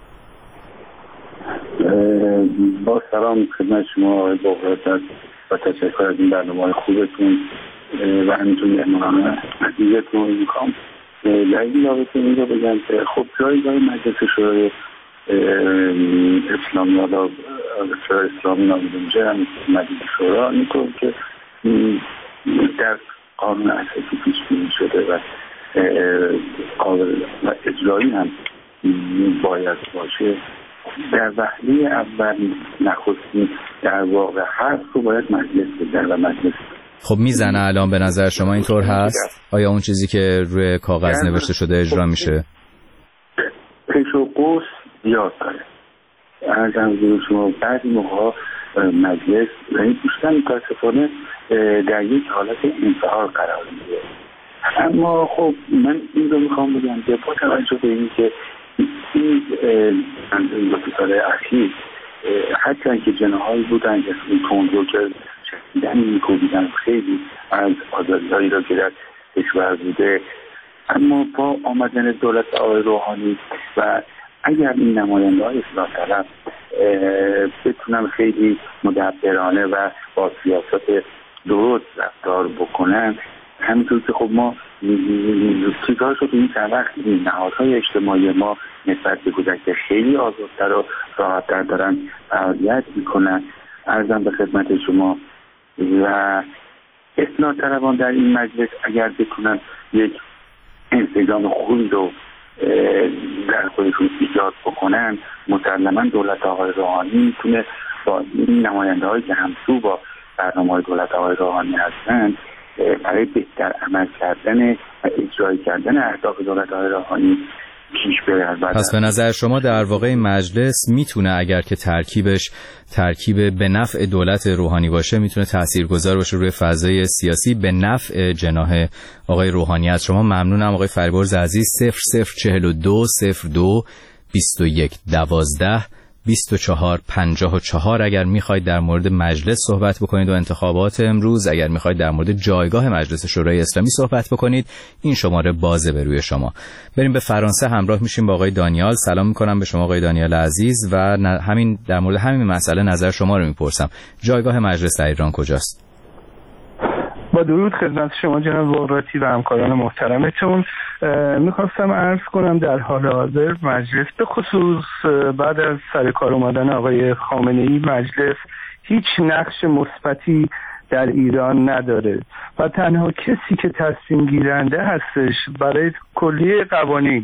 با سلام خدمت شما آقای بغرات و تشکر از این برنامه خوبتون و همینطور مهمانان عزیزتون. میخوام در این رابطه این رو بگم که خب جایگاه مجلس شورای اسلامی یا شورای اسلامی نامیده میشه، هم مجلس شورا اینطور که در قانون اساسی پیش بینی شده و قابل و اجرایی هم باید باشه. در وهله اول نخستین در واقع حرف رو باید مجلس بزنه و مجلس خب میزنه الان به نظر شما اینطور هست؟ آیا اون چیزی که روی کاغذ نوشته شده اجرا میشه؟ پیش و قوس زیاد داره. از همزور شما بعضی موقع مجلس یعنی بیشتر متاسفانه در یک حالت انفعال قرار میگیره. اما خب من این رو میخوام بگم که با توجه به این که این دو سال اخیر هرچند که جناحایی بودن که تندرو که شدیدن میکوبیدن خیلی از آزادی‌هایی را که در کشور بوده، اما با آمدن دولت آقای روحانی و اگر این نماینده های اصلاح طلب بتونن خیلی مدبرانه و با سیاست درست رفتار بکنن. همینطور که خب ما چیزهاش رو تو این چند وقت نهادهای اجتماعی ما نسبت به کودک خیلی آزادتر و راحتتر دارن فعالیت میکنن. عرضم به خدمت شما و اصلاح طلبان در این مجلس اگر بتونن یک انسجام خوبی رو در خودشون ایجاد بکنن، مسلما دولت آقای روحانی میتونه با این نماینده هایی که همسو با برنامه های دولت آقای روحانی هستن برای بهتر عمل کردن و اجرای کردن اهداف دولت آقای روحانی پیش بره. پس به نظر شما در واقع این مجلس میتونه اگر که ترکیبش ترکیب به نفع دولت روحانی باشه میتونه تاثیرگذار باشه روی فضای سیاسی به نفع جناح آقای روحانی. از شما ممنونم آقای فریبرز عزیز. صفر صفر چهل و دو صفر دو بیست و یک دوازده بیست و چهار پنجاه و چهار اگر میخواید در مورد مجلس صحبت بکنید و انتخابات امروز، اگر میخواید در مورد جایگاه مجلس شورای اسلامی صحبت بکنید، این شماره بازه به روی شما. بریم به فرانسه، همراه میشیم با آقای دانیال. سلام میکنم به شما آقای دانیال عزیز و همین در مورد همین مسئله نظر شما رو میپرسم. جایگاه مجلس در ایران کجاست؟ با درود خدمت شما جناب بغراتی و همکاران محترمتون. میخواستم عرض کنم در حال حاضر مجلس به خصوص بعد از سر کار اومدن آقای خامنه‌ای مجلس هیچ نقش مثبتی در ایران نداره و تنها کسی که تصمیم گیرنده هستش برای کلیه قوانین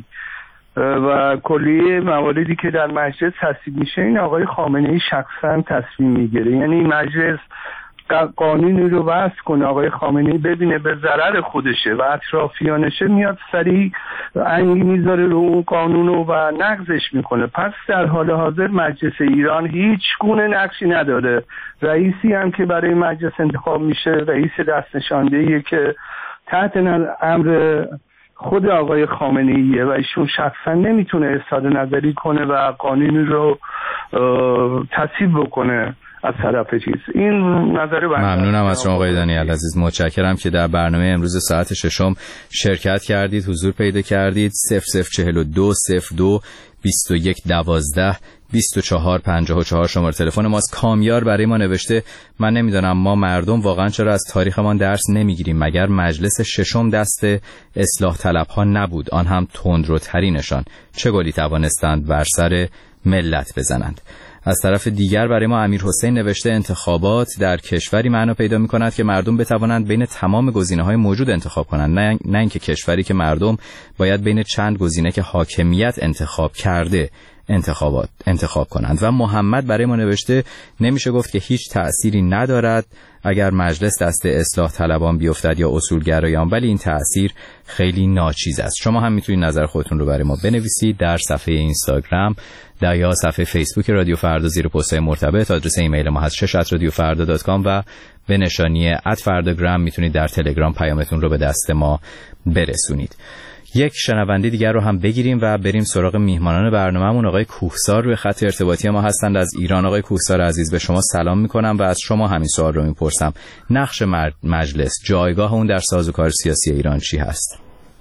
و کلیه مواردی که در مجلس تصویب میشه این آقای خامنه‌ای شخصا تصمیم میگیره. یعنی مجلس قانونی رو وضع کنه، آقای خامنه‌ای ببینه به ضرر خودشه و اطرافیانشه، میاد سریع انگی میذاره رو اون قانون و نقضش میکنه. پس در حال حاضر مجلس ایران هیچ گونه نقشی نداره. رئیسی هم که برای مجلس انتخاب میشه رئیس دست نشاندهیه که تحت امر خود آقای خامنه‌ایه و ایشون شخصا نمیتونه اظهار نظری کنه و قانونی رو تصویب بکنه از طرف چیز. این نظر بنده. ممنونم از شما آقای دانیال عزیز. متشکرم که در برنامه امروز ساعت ششم شرکت کردید، حضور پیدا کردید. صفر صفر چهل و دو صفر دو بیست و یک دوازده بیست و چهار پنجاه و چهار شماره تلفن ماست. کامیار برای ما نوشته من نمیدونم ما مردم واقعا چرا از تاریخمان درس نمیگیریم، مگر مجلس ششم دست اصلاح طلب ها نبود، آن هم تندروترینشان، چه گلی توانستند بر سر ملت بزنند. از طرف دیگر برای ما امیر حسین نوشته انتخابات در کشوری معنا پیدا می کند که مردم بتوانند بین تمام گزینه‌های موجود انتخاب کنند، نه نه اینکه کشوری که مردم باید بین چند گزینه که حاکمیت انتخاب کرده انتخابات انتخاب کنند. و محمد برای ما نوشته نمیشه گفت که هیچ تأثیری ندارد اگر مجلس دست اصلاح طلبان بیفتد یا اصولگرایان، ولی این تأثیر خیلی ناچیز است. شما هم میتونید نظر خودتون رو برای ما بنویسید در صفحه اینستاگرام در یا صفحه فیسبوک رادیو فردا زیر پست‌های مرتبط. آدرس ایمیل ما هست شش ات رادیو فردا دات کام و به نشانی ات فرداگرام میتونید در تلگرام پیامتون رو به دست ما برسونید. یک شنونده دیگر رو هم بگیریم و بریم سراغ میهمانان برنامه‌مون. آقای کوهسار روی خط ارتباطی ما هستند از ایران. آقای کوهسار عزیز به شما سلام میکنم و از شما همین سوال رو میپرسم. نقش مجلس، جایگاه اون در سازوکار سیاسی ایران چی هست؟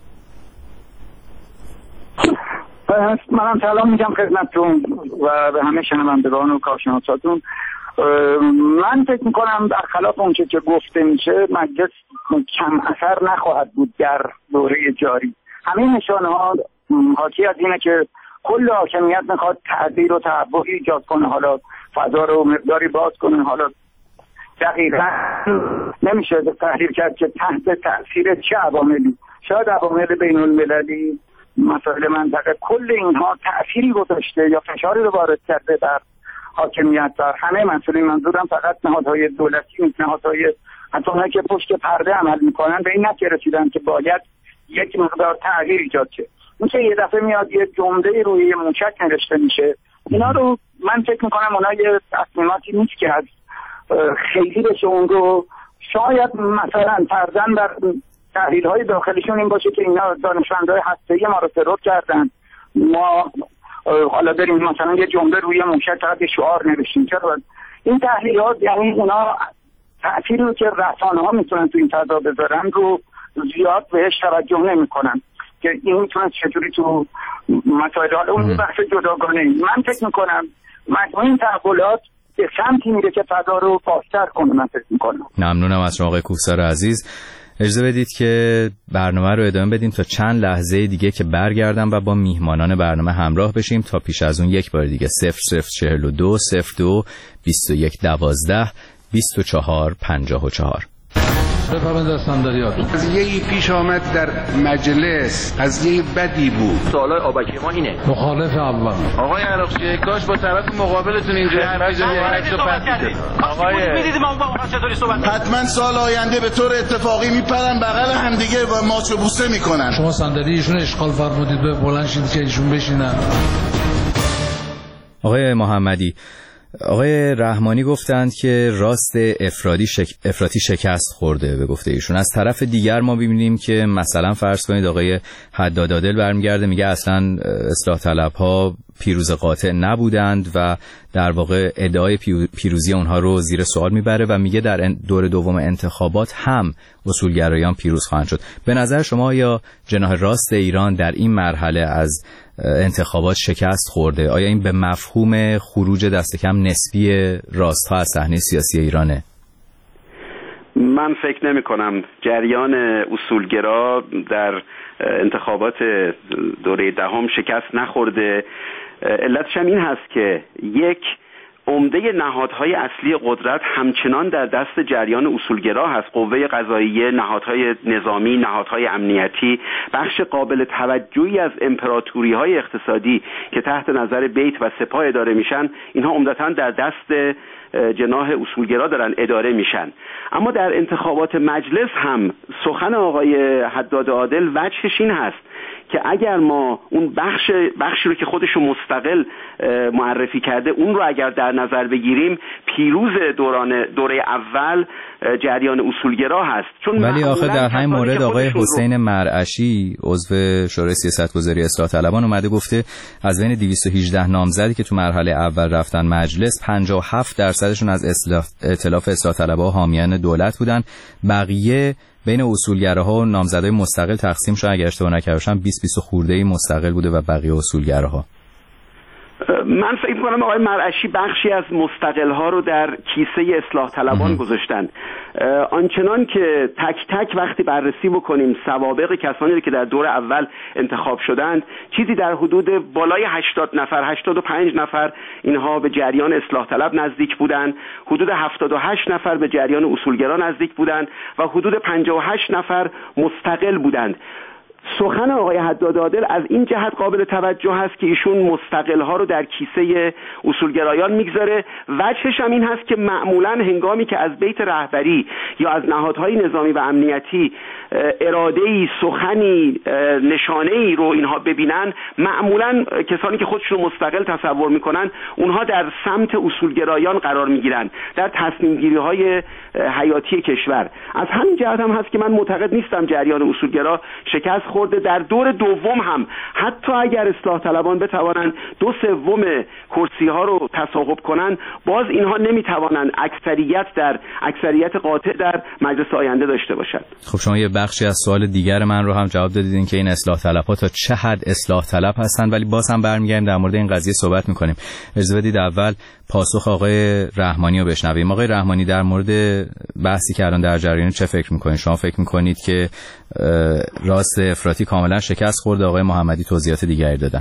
منم سلام میگم خدمتتون و به همه شنوندگان و کارشناساتون. من فکر میکنم برخلاف اون چه گفته میشه مجلس کم اثر نخواهد بود در دوره جاری. همه نشانه ها حاکی از اینه که کل حاکمیت میخواد تعدیل و تحول ایجاد کنه، حالا فضا رو مقداری باز کنه. حالا دقیقا نمیشه تحلیل کرد که تحت تاثیر چه عواملی، شاید عوامل بین المللی، مسائل منطقه، کل اینها تأثیری گذاشته یا فشاری رو وارد کرده در حاکمیت در همه مسئولین. منظورم فقط نهادهای دولتی نیست، نهادهای حتی اونایی که پشت پرده عمل میکنن به این نتیجه رسیدن که باید یک مقدار تغییر ایجاد شه. اون که یه دفعه میاد یه جمله روی موشک نوشته میشه، اینا رو من فکر میکنم اونها یه تصمیماتی نیست که از خیلی بشه اون رو. شاید مثلا فرضاً در تحلیل های داخلیشون این باشه که اینا دانشمندای هسته‌ای ما رو ترور کردن، ما حالا بریم مثلا یه جمله روی موشک فقط یه شعار نوشتیم. چرا این تحلیلات یعنی اونا تأثیری رو که رسانه ها میتونن تو این فضا بذارن رو زیاد بهش توجه نمیکنن که این میتونه چجوری تو مسائل حالا اون بحث جداگانه. من فکر میکنم مجموع این تحولات به سمتی میره که فضا رو بازتر کنه. من فکر میکنم. ممنونم از شما آقای کوهسار عزیز. اجازه بدید که برنامه رو ادامه بدیم تا چند لحظه دیگه که برگردم و با میهمانان برنامه همراه بشیم تا پیش از اون یک بار دیگه صفر صفر چهل و دو صفر دو بیست و یک دوازده بیست و چهار پنجاه و چهار. بفرمایید دستانداریات. قضیه پیش آمد در مجلس، قضیه بدی بود. سوالای آبکی ما اینه. مخالف اول. آقای عراقچی کاش با طرف مقابلتون اینجا حرف بزنید. آقای میدیدیم ما با اون چطوری صحبت. حتما سال آینده به طور اتفاقی میپرن بغل همدیگه و ماچ و بوسه میکنن. شما صندلی ایشون اشغال فرمودید به بلند شید که ایشون بشینن. آقای محمدی، آقای رحمانی گفتند که راست افرادی شک... افراطی شکست خورده به گفته ایشون. از طرف دیگر ما ببینیم که مثلا فرض کنید آقای حداد عادل برمیگرده میگه اصلا اصلاح طلب‌ها پیروز قاطع نبودند و در واقع ادعای پیروزی اونها رو زیر سوال میبره و میگه در دور دوم انتخابات هم اصولگرایان پیروز خواهند شد. به نظر شما یا جناح راست ایران در این مرحله از انتخابات شکست خورده؟ آیا این به مفهوم خروج دست کم نسبی راست‌ها از صحنه سیاسی ایرانه؟ من فکر نمی کنم جریان اصولگرا در انتخابات دوره دهم شکست نخورده. علتش هم این هست که یک عمده نهادهای اصلی قدرت همچنان در دست جریان اصولگرا هست. قوه قضاییه، نهادهای نظامی، نهادهای امنیتی، بخش قابل توجهی از امپراتوری‌های اقتصادی که تحت نظر بیت و سپاه اداره میشن، اینها عمدتاً در دست جناح اصولگرا دارن اداره میشن. اما در انتخابات مجلس هم سخن آقای حداد عادل وجهش این هست که اگر ما اون بخش بخشی رو که خودشو مستقل معرفی کرده اون رو اگر در نظر بگیریم، پیروز دوران دوره اول جریان اصولگرا هست. چون ولی آخه در همین مورد آقای حسین مرعشی عضو شورای سیاستگذاری اصلاح طلبان اومده گفته از بین دویست و هجده نامزدی که تو مرحله اول رفتن مجلس، پنجاه و هفت درصدشون از ائتلاف اصلاح طلبها حامیان دولت بودن، بقیه بین اصولگراها و نامزدای مستقل تقسیم شد. اگر اشتباه نکنم بیست بیست خورده‌ای مستقل بوده و بقیه اصولگراها. من فکر می‌کنم آقای مرعشی بخشی از مستقل‌ها رو در کیسه اصلاح طلبان گذاشتن. آنچنان که تک تک وقتی بررسی بکنیم سوابق کسانی که در دور اول انتخاب شدند، چیزی در حدود بالای هشتاد نفر، هشتاد و پنج نفر اینها به جریان اصلاح طلب نزدیک بودند، حدود هفتاد و هشت نفر به جریان اصولگرا نزدیک بودند و حدود پنجاه و هشت نفر مستقل بودند. سخن آقای حداد عادل از این جهت قابل توجه هست که ایشون مستقل ها رو در کیسه اصولگرایان میگذاره. وجهش هم این هست که معمولا هنگامی که از بیت رهبری یا از نهادهای نظامی و امنیتی اراده‌ای، سخنی، نشانه‌ای رو اینها ببینن، معمولا کسانی که خودشون رو مستقل تصور میکنن اونها در سمت اصولگرایان قرار میگیرن در تصمیم گیری های حیاتی کشور. از همین جهت هم هست که من معتقد نیستم جریان اصولگرا شکست خورده. در دور دوم هم حتی اگر اصلاح طلبان بتوانند دو سوم کرسی ها رو تصاحب کنن، باز اینها نمیتوانند اکثریت در اکثریت قاطع در مجلس آینده داشته باشند. خب شما یه بخشی از سوال دیگر من رو هم جواب دادید که این اصلاح طلب‌ها تا چه حد اصلاح طلب هستن، ولی باز هم برمیگردیم در مورد این قضیه صحبت میکنیم. اجازه بدید اول پاسخ آقای رحمانی رو بشنویم. آقای رحمانی، در مورد بحثی که الان در جریان چه فکر میکنید؟ شما فکر میکنید که راست افراطی کاملا شکست خورده؟ آقای محمدی توضیحات دیگری دادن.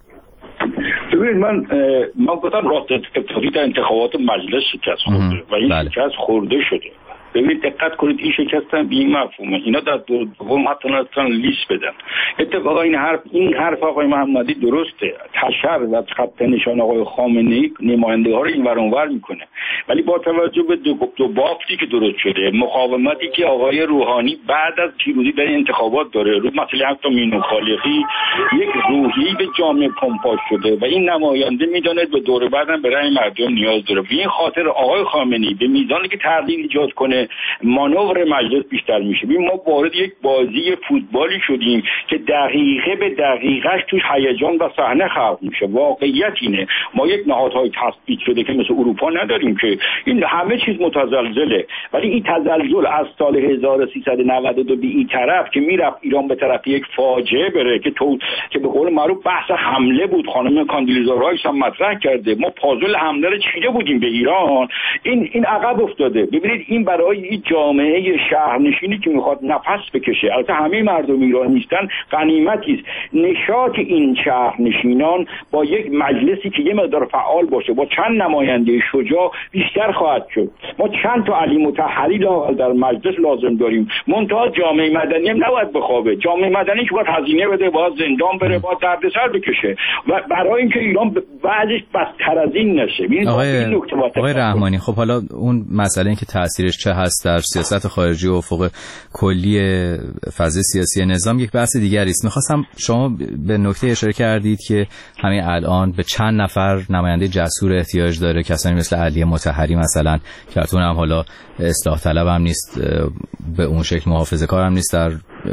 ببینید من من گفتم راست افراطی در انتخابات مجلس شکست خورده و این بله. شکست خورده شده. ببینید دقت کنید، این شکست هم به این مفهومه. اینا در دوم حتی نتونن لیست بدن. اتفاقا این حرف این حرف آقای محمدی درسته. تشر و خط نشان آقای خامنه‌ای نماینده ها رو این ور اون ور میکنه، ولی با توجه به دو, دو بافتی که درست شده، مقاومتی که آقای روحانی بعد از پیروزی در انتخابات داره، رو مثلا حتی مینو خالقی، یک روحی به جامعه پمپاژ شده و این نماینده میدونه به دور بعدم به رأی مردم نیاز داره. به این خاطر آقای خامنه‌ای به میزانی که تغییر ایجاد کنه مانور مجلس بیشتر میشه. ببین ما وارد یک بازی فوتبالی شدیم که دقیقه به دقیقش توش هیجان و صحنه خلق میشه. واقعیت اینه ما یک نهادهای تثبیت شده که مثل اروپا نداریم که این همه چیز متزلزله، ولی این تزلزل از سال هزار و سیصد و نود و دو به این طرف که میرفت ایران به طرف یک فاجعه بره که تو که به قول معروف رو بحث حمله بود، خانم کاندیلیزا رایس هم مطرح کرده، ما پازل حمله رو چیده بودیم به ایران، این این عقب افتاده. ببینید این برای این جامعه شهرنشینی که میخواد نفس بکشه، البته همه مردم ایران نیستن، غنیمتی است. نشاط این شهرنشینان با یک مجلسی که یه مقدار فعال باشه، با چند نماینده شجاع بیشتر خواهد شد. ما چند تا علی مطهری در مجلس لازم داریم، منتها جامعه مدنی هم نباید بخوابه. جامعه مدنی که باید هزینه بده، باید زندان بره، باید دردسر بکشه و برای اینکه ایران بعدش بدتر از این نشه. آقای آقای رحمانی، خب حالا اون مسئله این که تاثیرش چه هست در سیاست خارجی و افق کلی فضای سیاسی نظام یک بحث دیگری است. می‌خواستم شما به نکته اشاره کردید که همین الان به چند نفر نماینده جسور احتیاج داره، کسانی مثل علی مطهری مثلا که اتون هم حالا اصلاح طلب هم نیست، به اون شکل محافظه‌کار هم نیست، در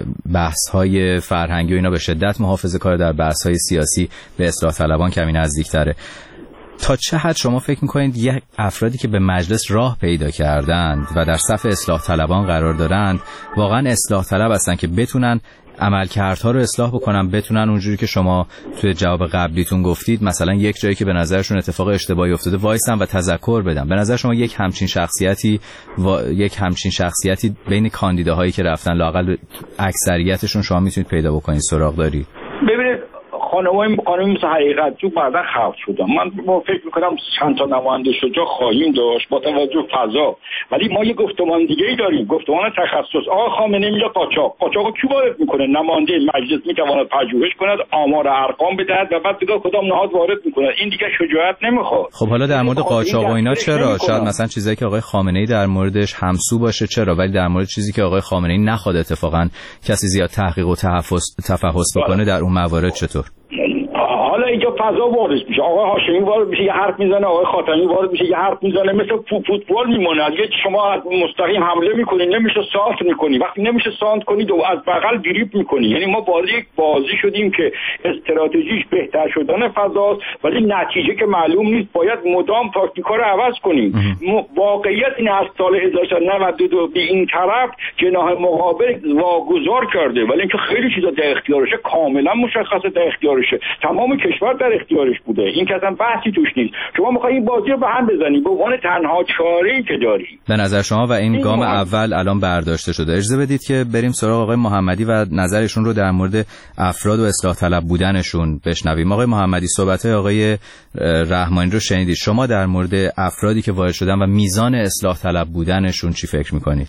بحث‌های فرهنگی و اینا به شدت محافظه‌کار، در بحث‌های سیاسی به اصلاح طلبان کمی نزدیک‌تره. تا چه حد شما فکر می‌کنید یک افرادی که به مجلس راه پیدا کردند و در صف اصلاح طلبان قرار دارند واقعا اصلاح طلب هستن که بتونن عملکردها رو اصلاح بکنن، بتونن اونجوری که شما توی جواب قبلیتون گفتید مثلا یک جایی که به نظرشون اتفاق اشتباهی افتاده وایسن و تذکر بدن؟ به نظر شما یک همچین شخصیتی و یک همچین شخصیتی بین کاندیداهایی که رفتن لااقل اکثریتشون شما میتونید پیدا بکنید، سراغ دارید؟ ببینید خانم‌های خانم مثل حقیقت جو بعدا خلق شدن، من ما فکر می‌کنم چند تا نماینده شجاع خواهیم داشت با توجه فضا، ولی ما یه گفتمان دیگه‌ای داریم، گفتمان تخصص. آقا خامنه‌ای میگه قاچاق، قاچاقو کی وارد میکنه؟ نماینده مجلس میتواند پژوهش کند، آمار ارقام بدهد و بعد بگه کدام نهاد وارد میکنه. این دیگه شجاعت نمیخواد. خب حالا در مورد قاچاق و اینا چرا؟ شاید مثلا چیزایی که آقای خامنه‌ای در موردش همسو باشه چرا، ولی در مورد چیزی که آقای خامنه‌ای نخواد اتفاقا کسی زیاد تحقیق و تفحص تفحص بکنه در اون موارد چطور؟ حالا اینجا فضا وارد میشه، آقای هاشمی وارد میشه یه حرف میزنه، آقای خاتمی وارد میشه یه حرف میزنه، مثل فوتبال میمونه. اگه شما مستقیم حمله میکنی نمیشه سانت میکنی، وقتی نمیشه سانت کنی دو از بغل دریبل میکنی. یعنی ما بازی یک بازی شدیم که استراتژیش بهتر شدن فضاست ولی نتیجه که معلوم نیست، باید مدام تاکتیکا رو عوض کنیم. واقعیت این از سال هزار و سیصد و نود و دو به این طرف جناح مقابل واگذار کرده، ولی اینکه خیلی چیزا در اختیارشه، کاملا مشخصه در اختیارشه، تمام کشور در اختیارش بوده، این که اصلا بحثی توش نیست. شما میخوای این بازی رو به هم بزنی به عنوان تنها چاره‌ای که داری. به نظر شما و این, این گام اول الان برداشته شده. اجازه بدید که بریم سراغ آقای محمدی و نظرشون رو در مورد افراد و اصلاح طلب بودنشون بشنویم. آقای محمدی، صحبت‌های آقای رحمانی رو شنیدید. شما در مورد افرادی که وارد شدن و میزان اصلاح طلب بودنشون چی فکر می‌کنید؟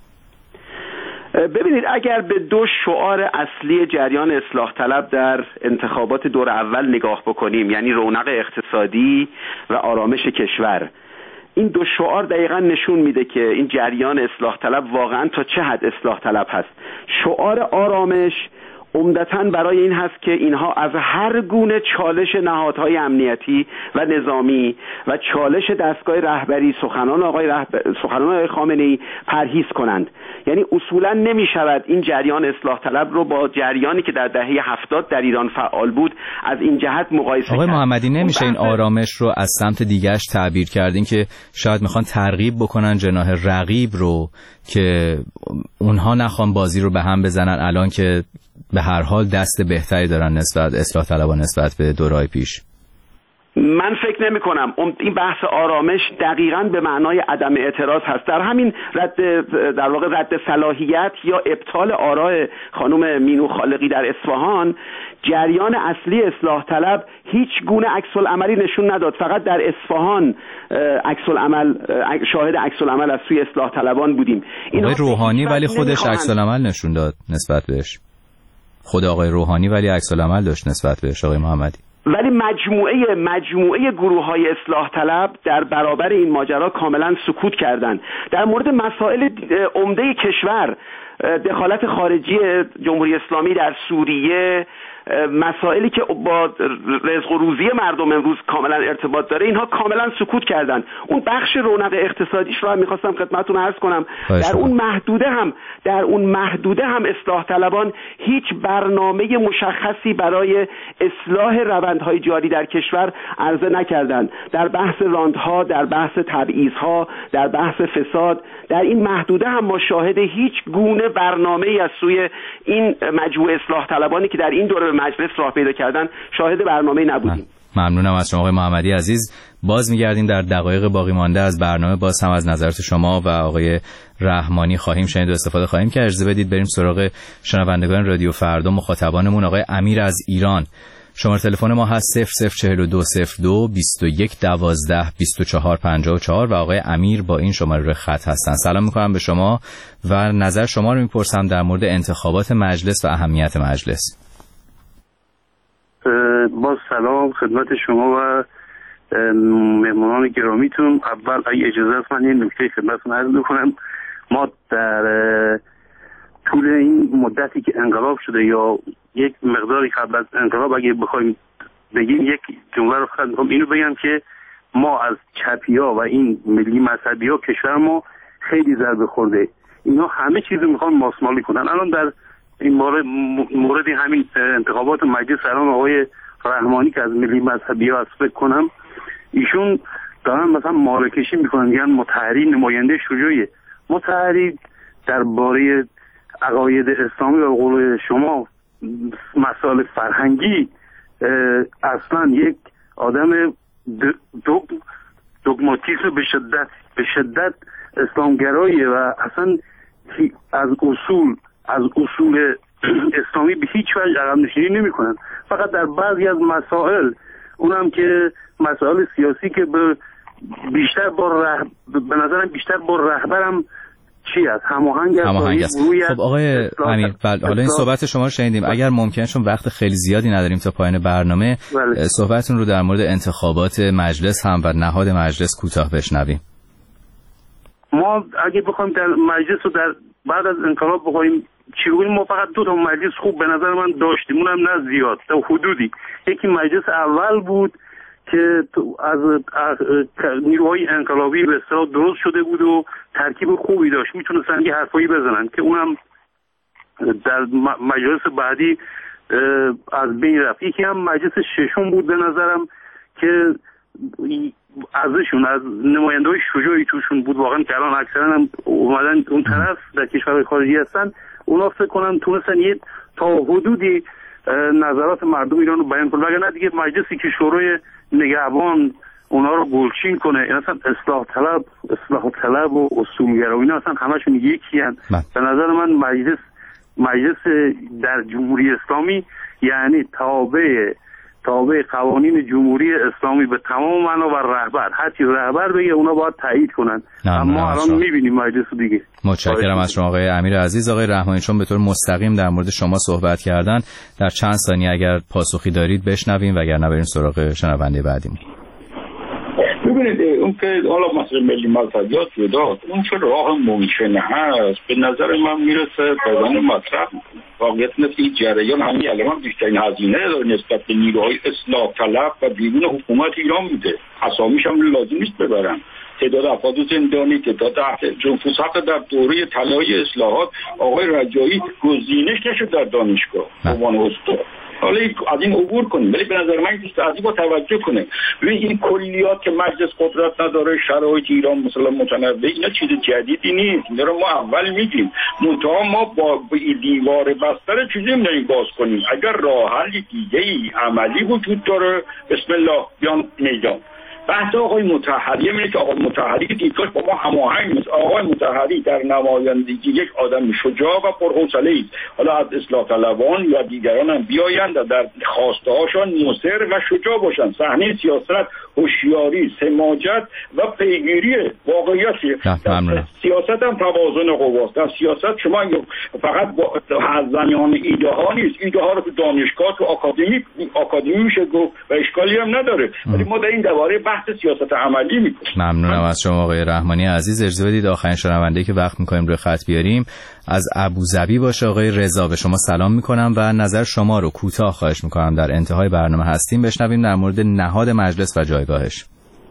ببینید، اگر به دو شعار اصلی جریان اصلاح طلب در انتخابات دور اول نگاه بکنیم، یعنی رونق اقتصادی و آرامش کشور، این دو شعار دقیقاً نشون میده که این جریان اصلاح طلب واقعاً تا چه حد اصلاح طلب هست. شعار آرامش عمدتاً برای این هست که اینها از هر گونه چالش نهادهای امنیتی و نظامی و چالش دستگاه رهبری سخنان آقای رهبر... سخنان آقای خامنه‌ای پرهیز کنند. یعنی اصولاً نمی شود این جریان اصلاح طلب رو با جریانی که در دهه هفتاد در ایران فعال بود از این جهت مقایسه کرد. آقای محمدی، نمیشه این آرامش رو از سمت دیگه‌اش تعبیر کردین که شاید میخوان ترغیب بکنن جناح رقیب رو که اونها نخوان بازی رو به هم بزنن، الان که به هر حال دست بهتری دارن نسبت اصلاح طلبان نسبت به دورهای پیش؟ من فکر نمی کنم. این بحث آرامش دقیقاً به معنای عدم اعتراض هست. در همین رد در واقع رد صلاحیت یا ابطال آراء خانم مینو خالقی در اصفهان، جریان اصلی اصلاح طلب هیچ گونه عکس العملی نشون نداد. فقط در اصفهان عکس العمل شاهد عکس العمل از سوی اصلاح طلبان بودیم. آقای روحانی ولی خودش عکس العمل نشون داد نسبت بهش. خود آقای روحانی ولی عکس العمل داشت نسبت بهش. آقای محمدی، ولی مجموعه مجموعه گروه‌های اصلاح طلب در برابر این ماجرا کاملا سکوت کردند. در مورد مسائل عمده کشور، دخالت خارجی جمهوری اسلامی در سوریه، مسائلی که با رزق و روزی مردم امروز کاملا ارتباط داره، اینها کاملا سکوت کردن. اون بخش رونق اقتصادیش رو هم می‌خواستم خدمتتون عرض کنم. در اون محدوده هم در اون محدوده هم اصلاح طلبان هیچ برنامه مشخصی برای اصلاح روندهای جاری در کشور عرضه نکردند. در بحث راندها، در بحث تبعیض‌ها، در بحث فساد، در این محدوده هم ما شاهد هیچ گونه برنامه‌ای از سوی این مجموعه اصلاح طلبانی که در این دوره مجلس راه پیدا کردن شاهد برنامه نبودیم. ممنونم از شما آقای محمدی عزیز. باز میگردیم در دقایق باقی مانده از برنامه، باز هم از نظرات شما و آقای رحمانی خواهیم شنید و استفاده خواهیم کرد. اجازه بدید بریم سراغ شنوندگان رادیو فردا، مخاطبانمون. آقای امیر از ایران، شماره تلفن ما هست صفر صفر چهل و دو صفر دو بیست و یک دوازده بیست و چهار پنجاه و چهار و آقای امیر با این شماره روی خط هستن. سلام میکنم به شما و نظر شما رو میپرسم در مورد انتخابات مجلس و اهمیت مجلس. با سلام خدمت شما و مهمانان گرامیتون. اول اگه اجازه است من یه نکته خدمتتون عرض بکنم. ما در طول این مدتی که انقلاب شده یا یک مقداری قبل از انقلاب اگه بخوایم بگیم، یک جمله رو فقط میخوام اینو بگم که ما از چپیا و این ملی مذهبی ها کشور ما خیلی ضربه خورده. اینا همه چیز رو میخوان ماسمالی کنن. الان در این مورد موردی همین انتخابات مجلس الان آقای رحمانی که از ملی مذهبی ها فکر کنم ایشون دارن مثلا مالکشی میکنن، میگن مطهری نماینده شجاعیه. مطهری درباره عقاید اسلامی و قول شما مسائل فرهنگی اصلا یک آدم دوگماتیسم به شدت به شدت اسلامگراییه و اصلا از اصول از اصول اسلامی به هیچ وجه عقب نشینی نمی‌کنن. فقط در بعضی از مسائل، اونم که مسائل سیاسی که به بیشتر با رح... به نظرم بیشتر با رهبرم چی است هماهنگ است. خب آقای امیر، حالا این صحبت شما رو شنیدیم. اگر ممکنه، چون وقت خیلی زیادی نداریم تا پایان برنامه، بله. صحبتتون رو در مورد انتخابات مجلس هم و نهاد مجلس کوتاه بشنویم. ما اگه بخوایم در مجلس رو در بعد از انقلاب بخوایم چی بگیم، ما فقط دو تا مجلس خوب به نظر من داشتیم، اونم نه زیاد، تا حدودی. یکی مجلس اول بود که از نیروهای انقلابی به اصطلاح درست شده بود و ترکیب خوبی داشت، میتونستن یه حرفایی بزنن که اونم در مجلس بعدی از بین رفت. یکی هم مجلس ششم بود به نظرم که ازشون از نماینده‌های شجاعی توشون بود واقعا، که الان اکثرا هم اومدن اون طرف در کشورهای خارجی هستن. اونا فکر کنم تونستن یه تا حدودی نظرات مردم ایران رو بیان کنن، وگرنه دیگه مجلسی که شورای نگهبان اونا رو گلچین کنه، این اصلا اصلاح طلب اصلاح طلب و اصولگرا اینا اصلا همشون یکی هستن. به نظر من مجلس مجلس در جمهوری اسلامی یعنی تابع تابع قوانین جمهوری اسلامی به تمام معنا و رهبر، هرچی رهبر بگه اونا باید تایید کنن. اما الان می‌بینیم مجلس دیگه. متشکرم از شما آقای امیر عزیز. آقای رحمانی، چون به طور مستقیم در مورد شما صحبت کردن، در چند ثانیه اگر پاسخی دارید بشنویم، وگرنه بریم سراغ شنونده بعدیمون. ببینید اون که حالا مثلا ملی مذهبیات جدا، اون چه راه ممکنه هست به نظر من میرسه بدن مطرح میکنه. واقعیت اینه که این جریان همین الان بیشترین هزینه داره نسبت به نیروهای اصلاح طلب و بیرون حکومت ایران میده. اسامیش هم لازم نیست ببرن. تعداد افراد زندانی، تعداد جنفوس حق در دوره طلایی اصلاحات آقای رجایی گزینش نشد در دانشگاه عنوان استاد. حالا از این عبور کنیم، ولی به نظر من دوست عزیز با توجه کنه. ببین این کلیات که مجلس قدرت نداره، شرایط ایران مثلا متنوع، اینا چیز جدیدی نیست. اینا رو ما اول میگیم، منتها ما با دیوار بستر چیزی نمی‌تونیم باز کنیم. اگر راه حل دیگه‌ای عملی وجود داره، بسم الله بیان میدان. بحث آقای مطهری میگه که آقای مطهری دیدگاهش با ما هماهنگ نیست. آقای مطهری در نمایندگی یک آدم شجاع و پرحوصله است. حالا از اصلاح طلبان یا دیگران هم بیایند و در خواسته هاشان مصر و شجاع باشند. صحنه سیاست هوشیاری، سماجت و پیگیری واقعیتی. سیاست هم توازن قواست. در سیاست شما فقط با زمیان ایده ها نیست، ایده ها رو تو دانشگاه تو آکادمی آکادمی میشه گفت و اشکالی هم نداره، ولی ما در این دواره بحث سیاست عملی میکنیم. ممنونم از شما آقای رحمانی عزیز. اجازه بدید آخرین شنونده که وقت میکنیم روی خط بیاریم از ابوظبی باشه. آقای رضا، به شما سلام میکنم و نظر شما رو کوتاه خواهش میکنم، در انتهای برنامه هستیم، بشنویم در مورد نهاد مجلس و جایگاهش.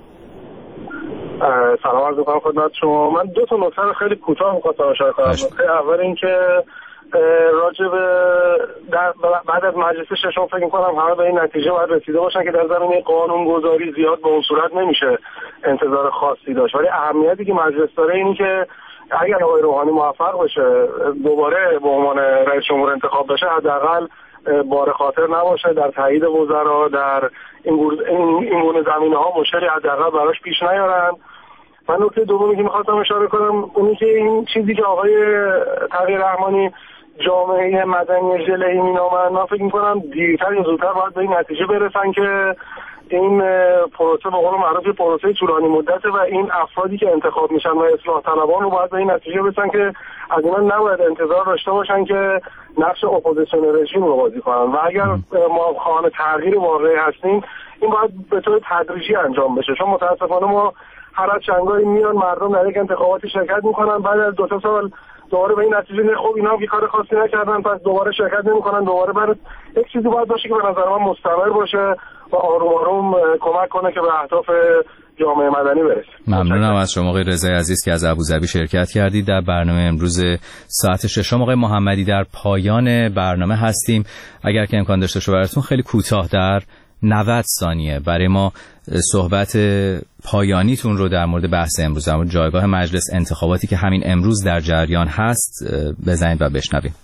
سلام عرض میکنم خدمت شما. من دو تا نکته خیلی کوتاه میخواستم اشاره کنم. نکته اول این که راجع به بعد از مجلس ششم فکر می‌کنم همه به این نتیجه باید رسیده باشن که در زمینه قانون گذاری زیاد به اون صورت نمیشه انتظار خاصی داشت، ولی اهمیتی که مجلس داره اینه که اگر آقای روحانی موفق بشه دوباره به عنوان رئیس جمهور انتخاب بشه، حداقل بار خاطر نباشه، در تایید وزرا، در این این گونه زمینه ها مشکلی حداقل براش پیش نیارن. من نکته دومی که میخواستم اشاره کنم اونی که این چیزی که آقای تقی رحمانی جامعه مدنی ژله‌ای مینامن، من فکر میکنم دیرتر یا زودتر باید به این نتیجه برسن که این پروسه به قول معروف پروسه طولانی مدته و این افرادی که انتخاب میشن و اصلاح طلبان رو باید به این نتیجه برسن که از اینا نباید انتظار داشته باشن که نقش اپوزیسیون رژیم رو بازی کنن و اگر ما خواهان تغییر واقعی هستیم این باید به طور تدریجی انجام بشه، چون متاسفانه ما هر از چنگایی میان مردم در یک انتخاباتی شرکت میکنن، بعد از دو تا سال دوباره به این نتیجه نه خب اینا هم کار خاصی نکردن پس دوباره شرکت نمیکنن. دوباره برای یک چیزی باید باشه که به نظر من مستمر باشه و آروم آروم کمک کنه که به اهداف جامعه مدنی برسه. ممنونم از شما آقای رضای عزیز که از ابوظبی شرکت کردید در برنامه امروز ساعت ششم. آقای محمدی در پایان برنامه هستیم، اگر که امکان داشته باشه براتون خیلی کوتاه در نود ثانیه برای ما صحبت پایانیتون رو در مورد بحث امروز، در مورد جایگاه مجلس، انتخاباتی که همین امروز در جریان هست بزنید و بشنویم.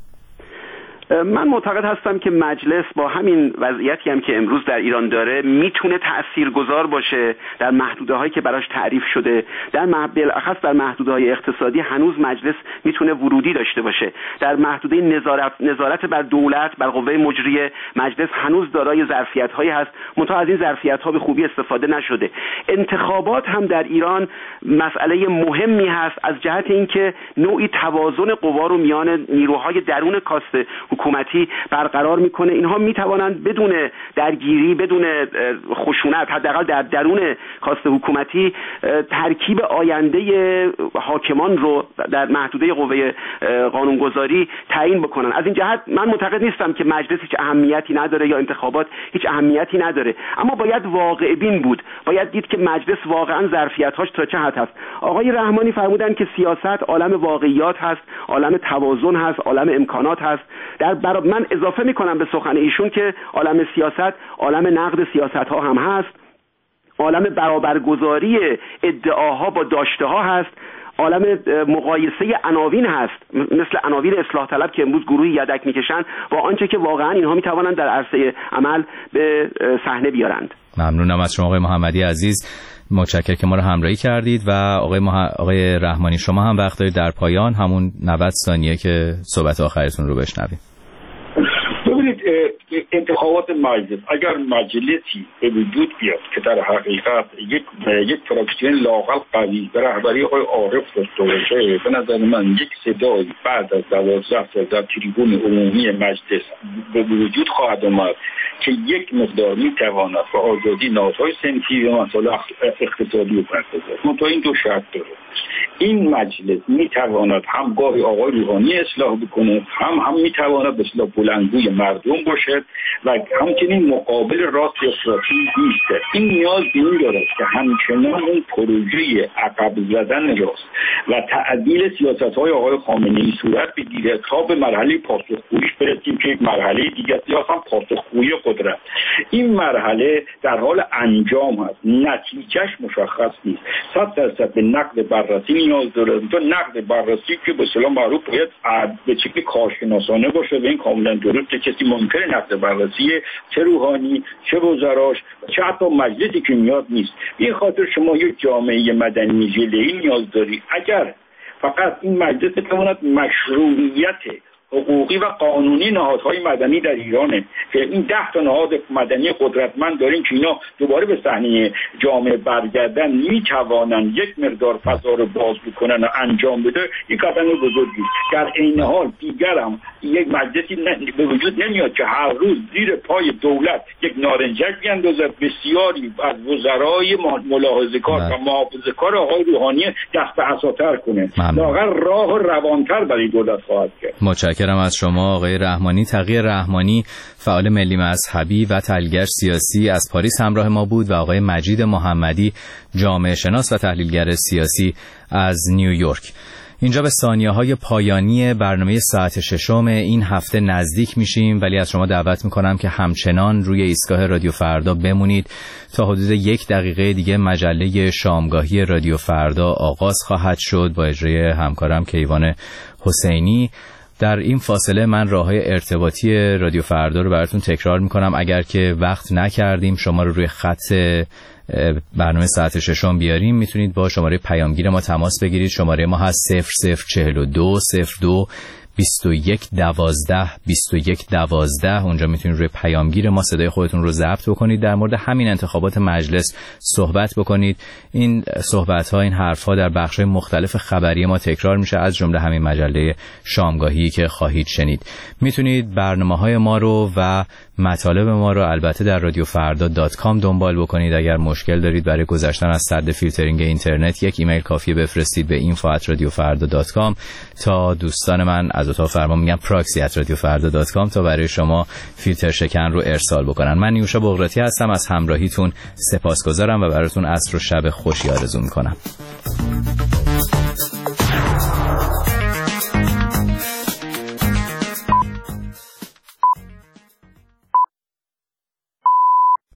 من معتقد هستم که مجلس با همین وضعیتی هم که امروز در ایران داره میتونه تاثیرگذار باشه در محدوده‌هایی که براش تعریف شده، در بالاخص در محدوده‌های اقتصادی هنوز مجلس میتونه ورودی داشته باشه. در محدوده نظارت نظارت بر دولت، بر قوه مجریه، مجلس هنوز دارای ظرفیت‌هایی هست، منتها از این ظرفیت‌ها به خوبی استفاده نشده. انتخابات هم در ایران مسئله مهمی هست از جهت اینکه نوعی توازن قوا رو میان نیروهای درون کاست حکومتی برقرار میکنه. اینها میتوانند بدون درگیری، بدون خشونت، حداقل در درون کاست حکومتی ترکیب آینده حاکمان رو در محدوده قوه قانونگذاری تعیین بکنن. از این جهت من معتقد نیستم که مجلس هیچ اهمیتی نداره یا انتخابات هیچ اهمیتی نداره، اما باید واقع بین بود، باید دید که مجلس واقعا ظرفیت‌هاش تا چه حد هست. آقای رحمانی فرمودن که سیاست عالم واقعیات هست، عالم توازن هست، عالم امکانات هست. در برای من اضافه میکنم به سخن ایشون که عالم سیاست عالم نقد سیاست ها هم هست، عالم برابرگذاری ادعاها با داشته ها هست، عالم مقایسه عناوین هست، مثل عناوین اصلاح طلب که امروز گروهی یدک میکشن با آنچه که واقعا اینها میتوانند در عرصه عمل به صحنه بیارند. ممنونم از شما آقای محمدی عزیز، متشکرم که ما رو همراهی کردید. و آقای مح... آقای رحمانی شما هم وقت دارید در پایان همون نود ثانیه که صحبت آخرتون رو بشنوید. ببینید انتخابات مجلس اگر مجلسی به وجود بیاد که در حقیقت یک یک فراکسیون لااقل قوی به رهبری آقای عارف داشته باشه، به نظر من یک صدایی بعد از دوازده سال در تریبون عمومی مجلس به وجود خواهد آمد که یک مقدار میتواند با آزادی نهادهای صنفی و مسائل اقتصادی رو بپردازد. منتها این دو شرط داره. این مجلس میتواند هم گاهی آقای روحانی اصلاح بکنه، هم هم میتواند به اصطلاح بلندگوی مردم باشد و همچنین مقابل راست افراطی نیست. این نیاز به این دارد که همچنان اون پروژه عقب زدن راست و تعدیل سیاست‌های آقای خامنه‌ای صورت بگیرد تا به مرحله پاسخگویی برسیم که یک مرحله دیگه است، یا هم پاسخگویی قدرت. این مرحله در حال انجام است، نتیجهش مشخص نیست. صد درصد به نقد بررسی نیاز داره. تو نقد بررسی که به اصطلاح معروف باید به شکل کارشناسانه باشه و این کاملا درسته. کسی ممکنه نقد بررسی چه روحانی چه وزراش چه حتی مجلسی که میاد نیست. این خاطر شما یک جامعه مدنی ژله‌ای نیاز داری. اگر فقط این مجلس بتواند مشروعیت حقوقی و قانونی نهادهای مدنی در ایرانه که این ده تا نهاد مدنی قدرتمند داریم که اینا دوباره به صحنه جامعه برگردن میتوانند یک مقدار فضا رو باز بکنن و انجام بده، این قدم بزرگی. در عین حال دیگر هم یک مجلسی به وجود نمیاد که هر روز زیر پای دولت یک نارنجک بیاندازد. بسیاری از وزرای ملاحظه‌کار و محافظه‌کار آقای روحانی دست اساتر کنه، لااقل راه روانتر برای دولت خواهد کرد. متشکرم از شما آقای رحمانی. تقی رحمانی فعال ملی مذهبی و تحلیلگر سیاسی از پاریس همراه ما بود و آقای مجید محمدی جامعه شناس و تحلیلگر سیاسی از نیویورک. اینجا به ثانیه‌های پایانی برنامه ساعت ششم این هفته نزدیک میشیم، ولی از شما دعوت میکنم که همچنان روی ایستگاه رادیو فردا بمونید. تا حدود یک دقیقه دیگه مجله شامگاهی رادیو فردا آغاز خواهد شد با اجرای همکارم کیوان حسینی. در این فاصله من راههای ارتباطی رادیو فردا رو براتون تکرار میکنم. اگر که وقت نکردیم شما رو روی خط برنامه ساعت ششم بیاریم، میتونید با شماره پیامگیر ما تماس بگیرید. شماره ما هست صفر صفر چهل و دو صفر دو بیست و یک دوازده بیست و یک دوازده. اونجا میتونید روی پیامگیر ما صدای خودتون رو ضبط بکنید، در مورد همین انتخابات مجلس صحبت بکنید. این صحبت ها، این حرف ها در بخش های مختلف خبری ما تکرار میشه، از جمله همین مجله شامگاهی که خواهید شنید. میتونید برنامه های ما رو و مطالب ما رو البته در رادیو فردا دات کام دنبال بکنید. اگر مشکل دارید برای گذشتن از سد فیلترینگ اینترنت، یک ایمیل کافیه بفرستید به اینفو ات رادیو فردا دات کام تا دوستان من از اتاق فرمان میگن پراکسی ات رادیو فردا دات کام تا برای شما فیلتر شکن رو ارسال بکنن. من نیوشا بغراتی هستم، از همراهیتون سپاسگزارم و براتون عصر و شب خوشی آرزو میکنم.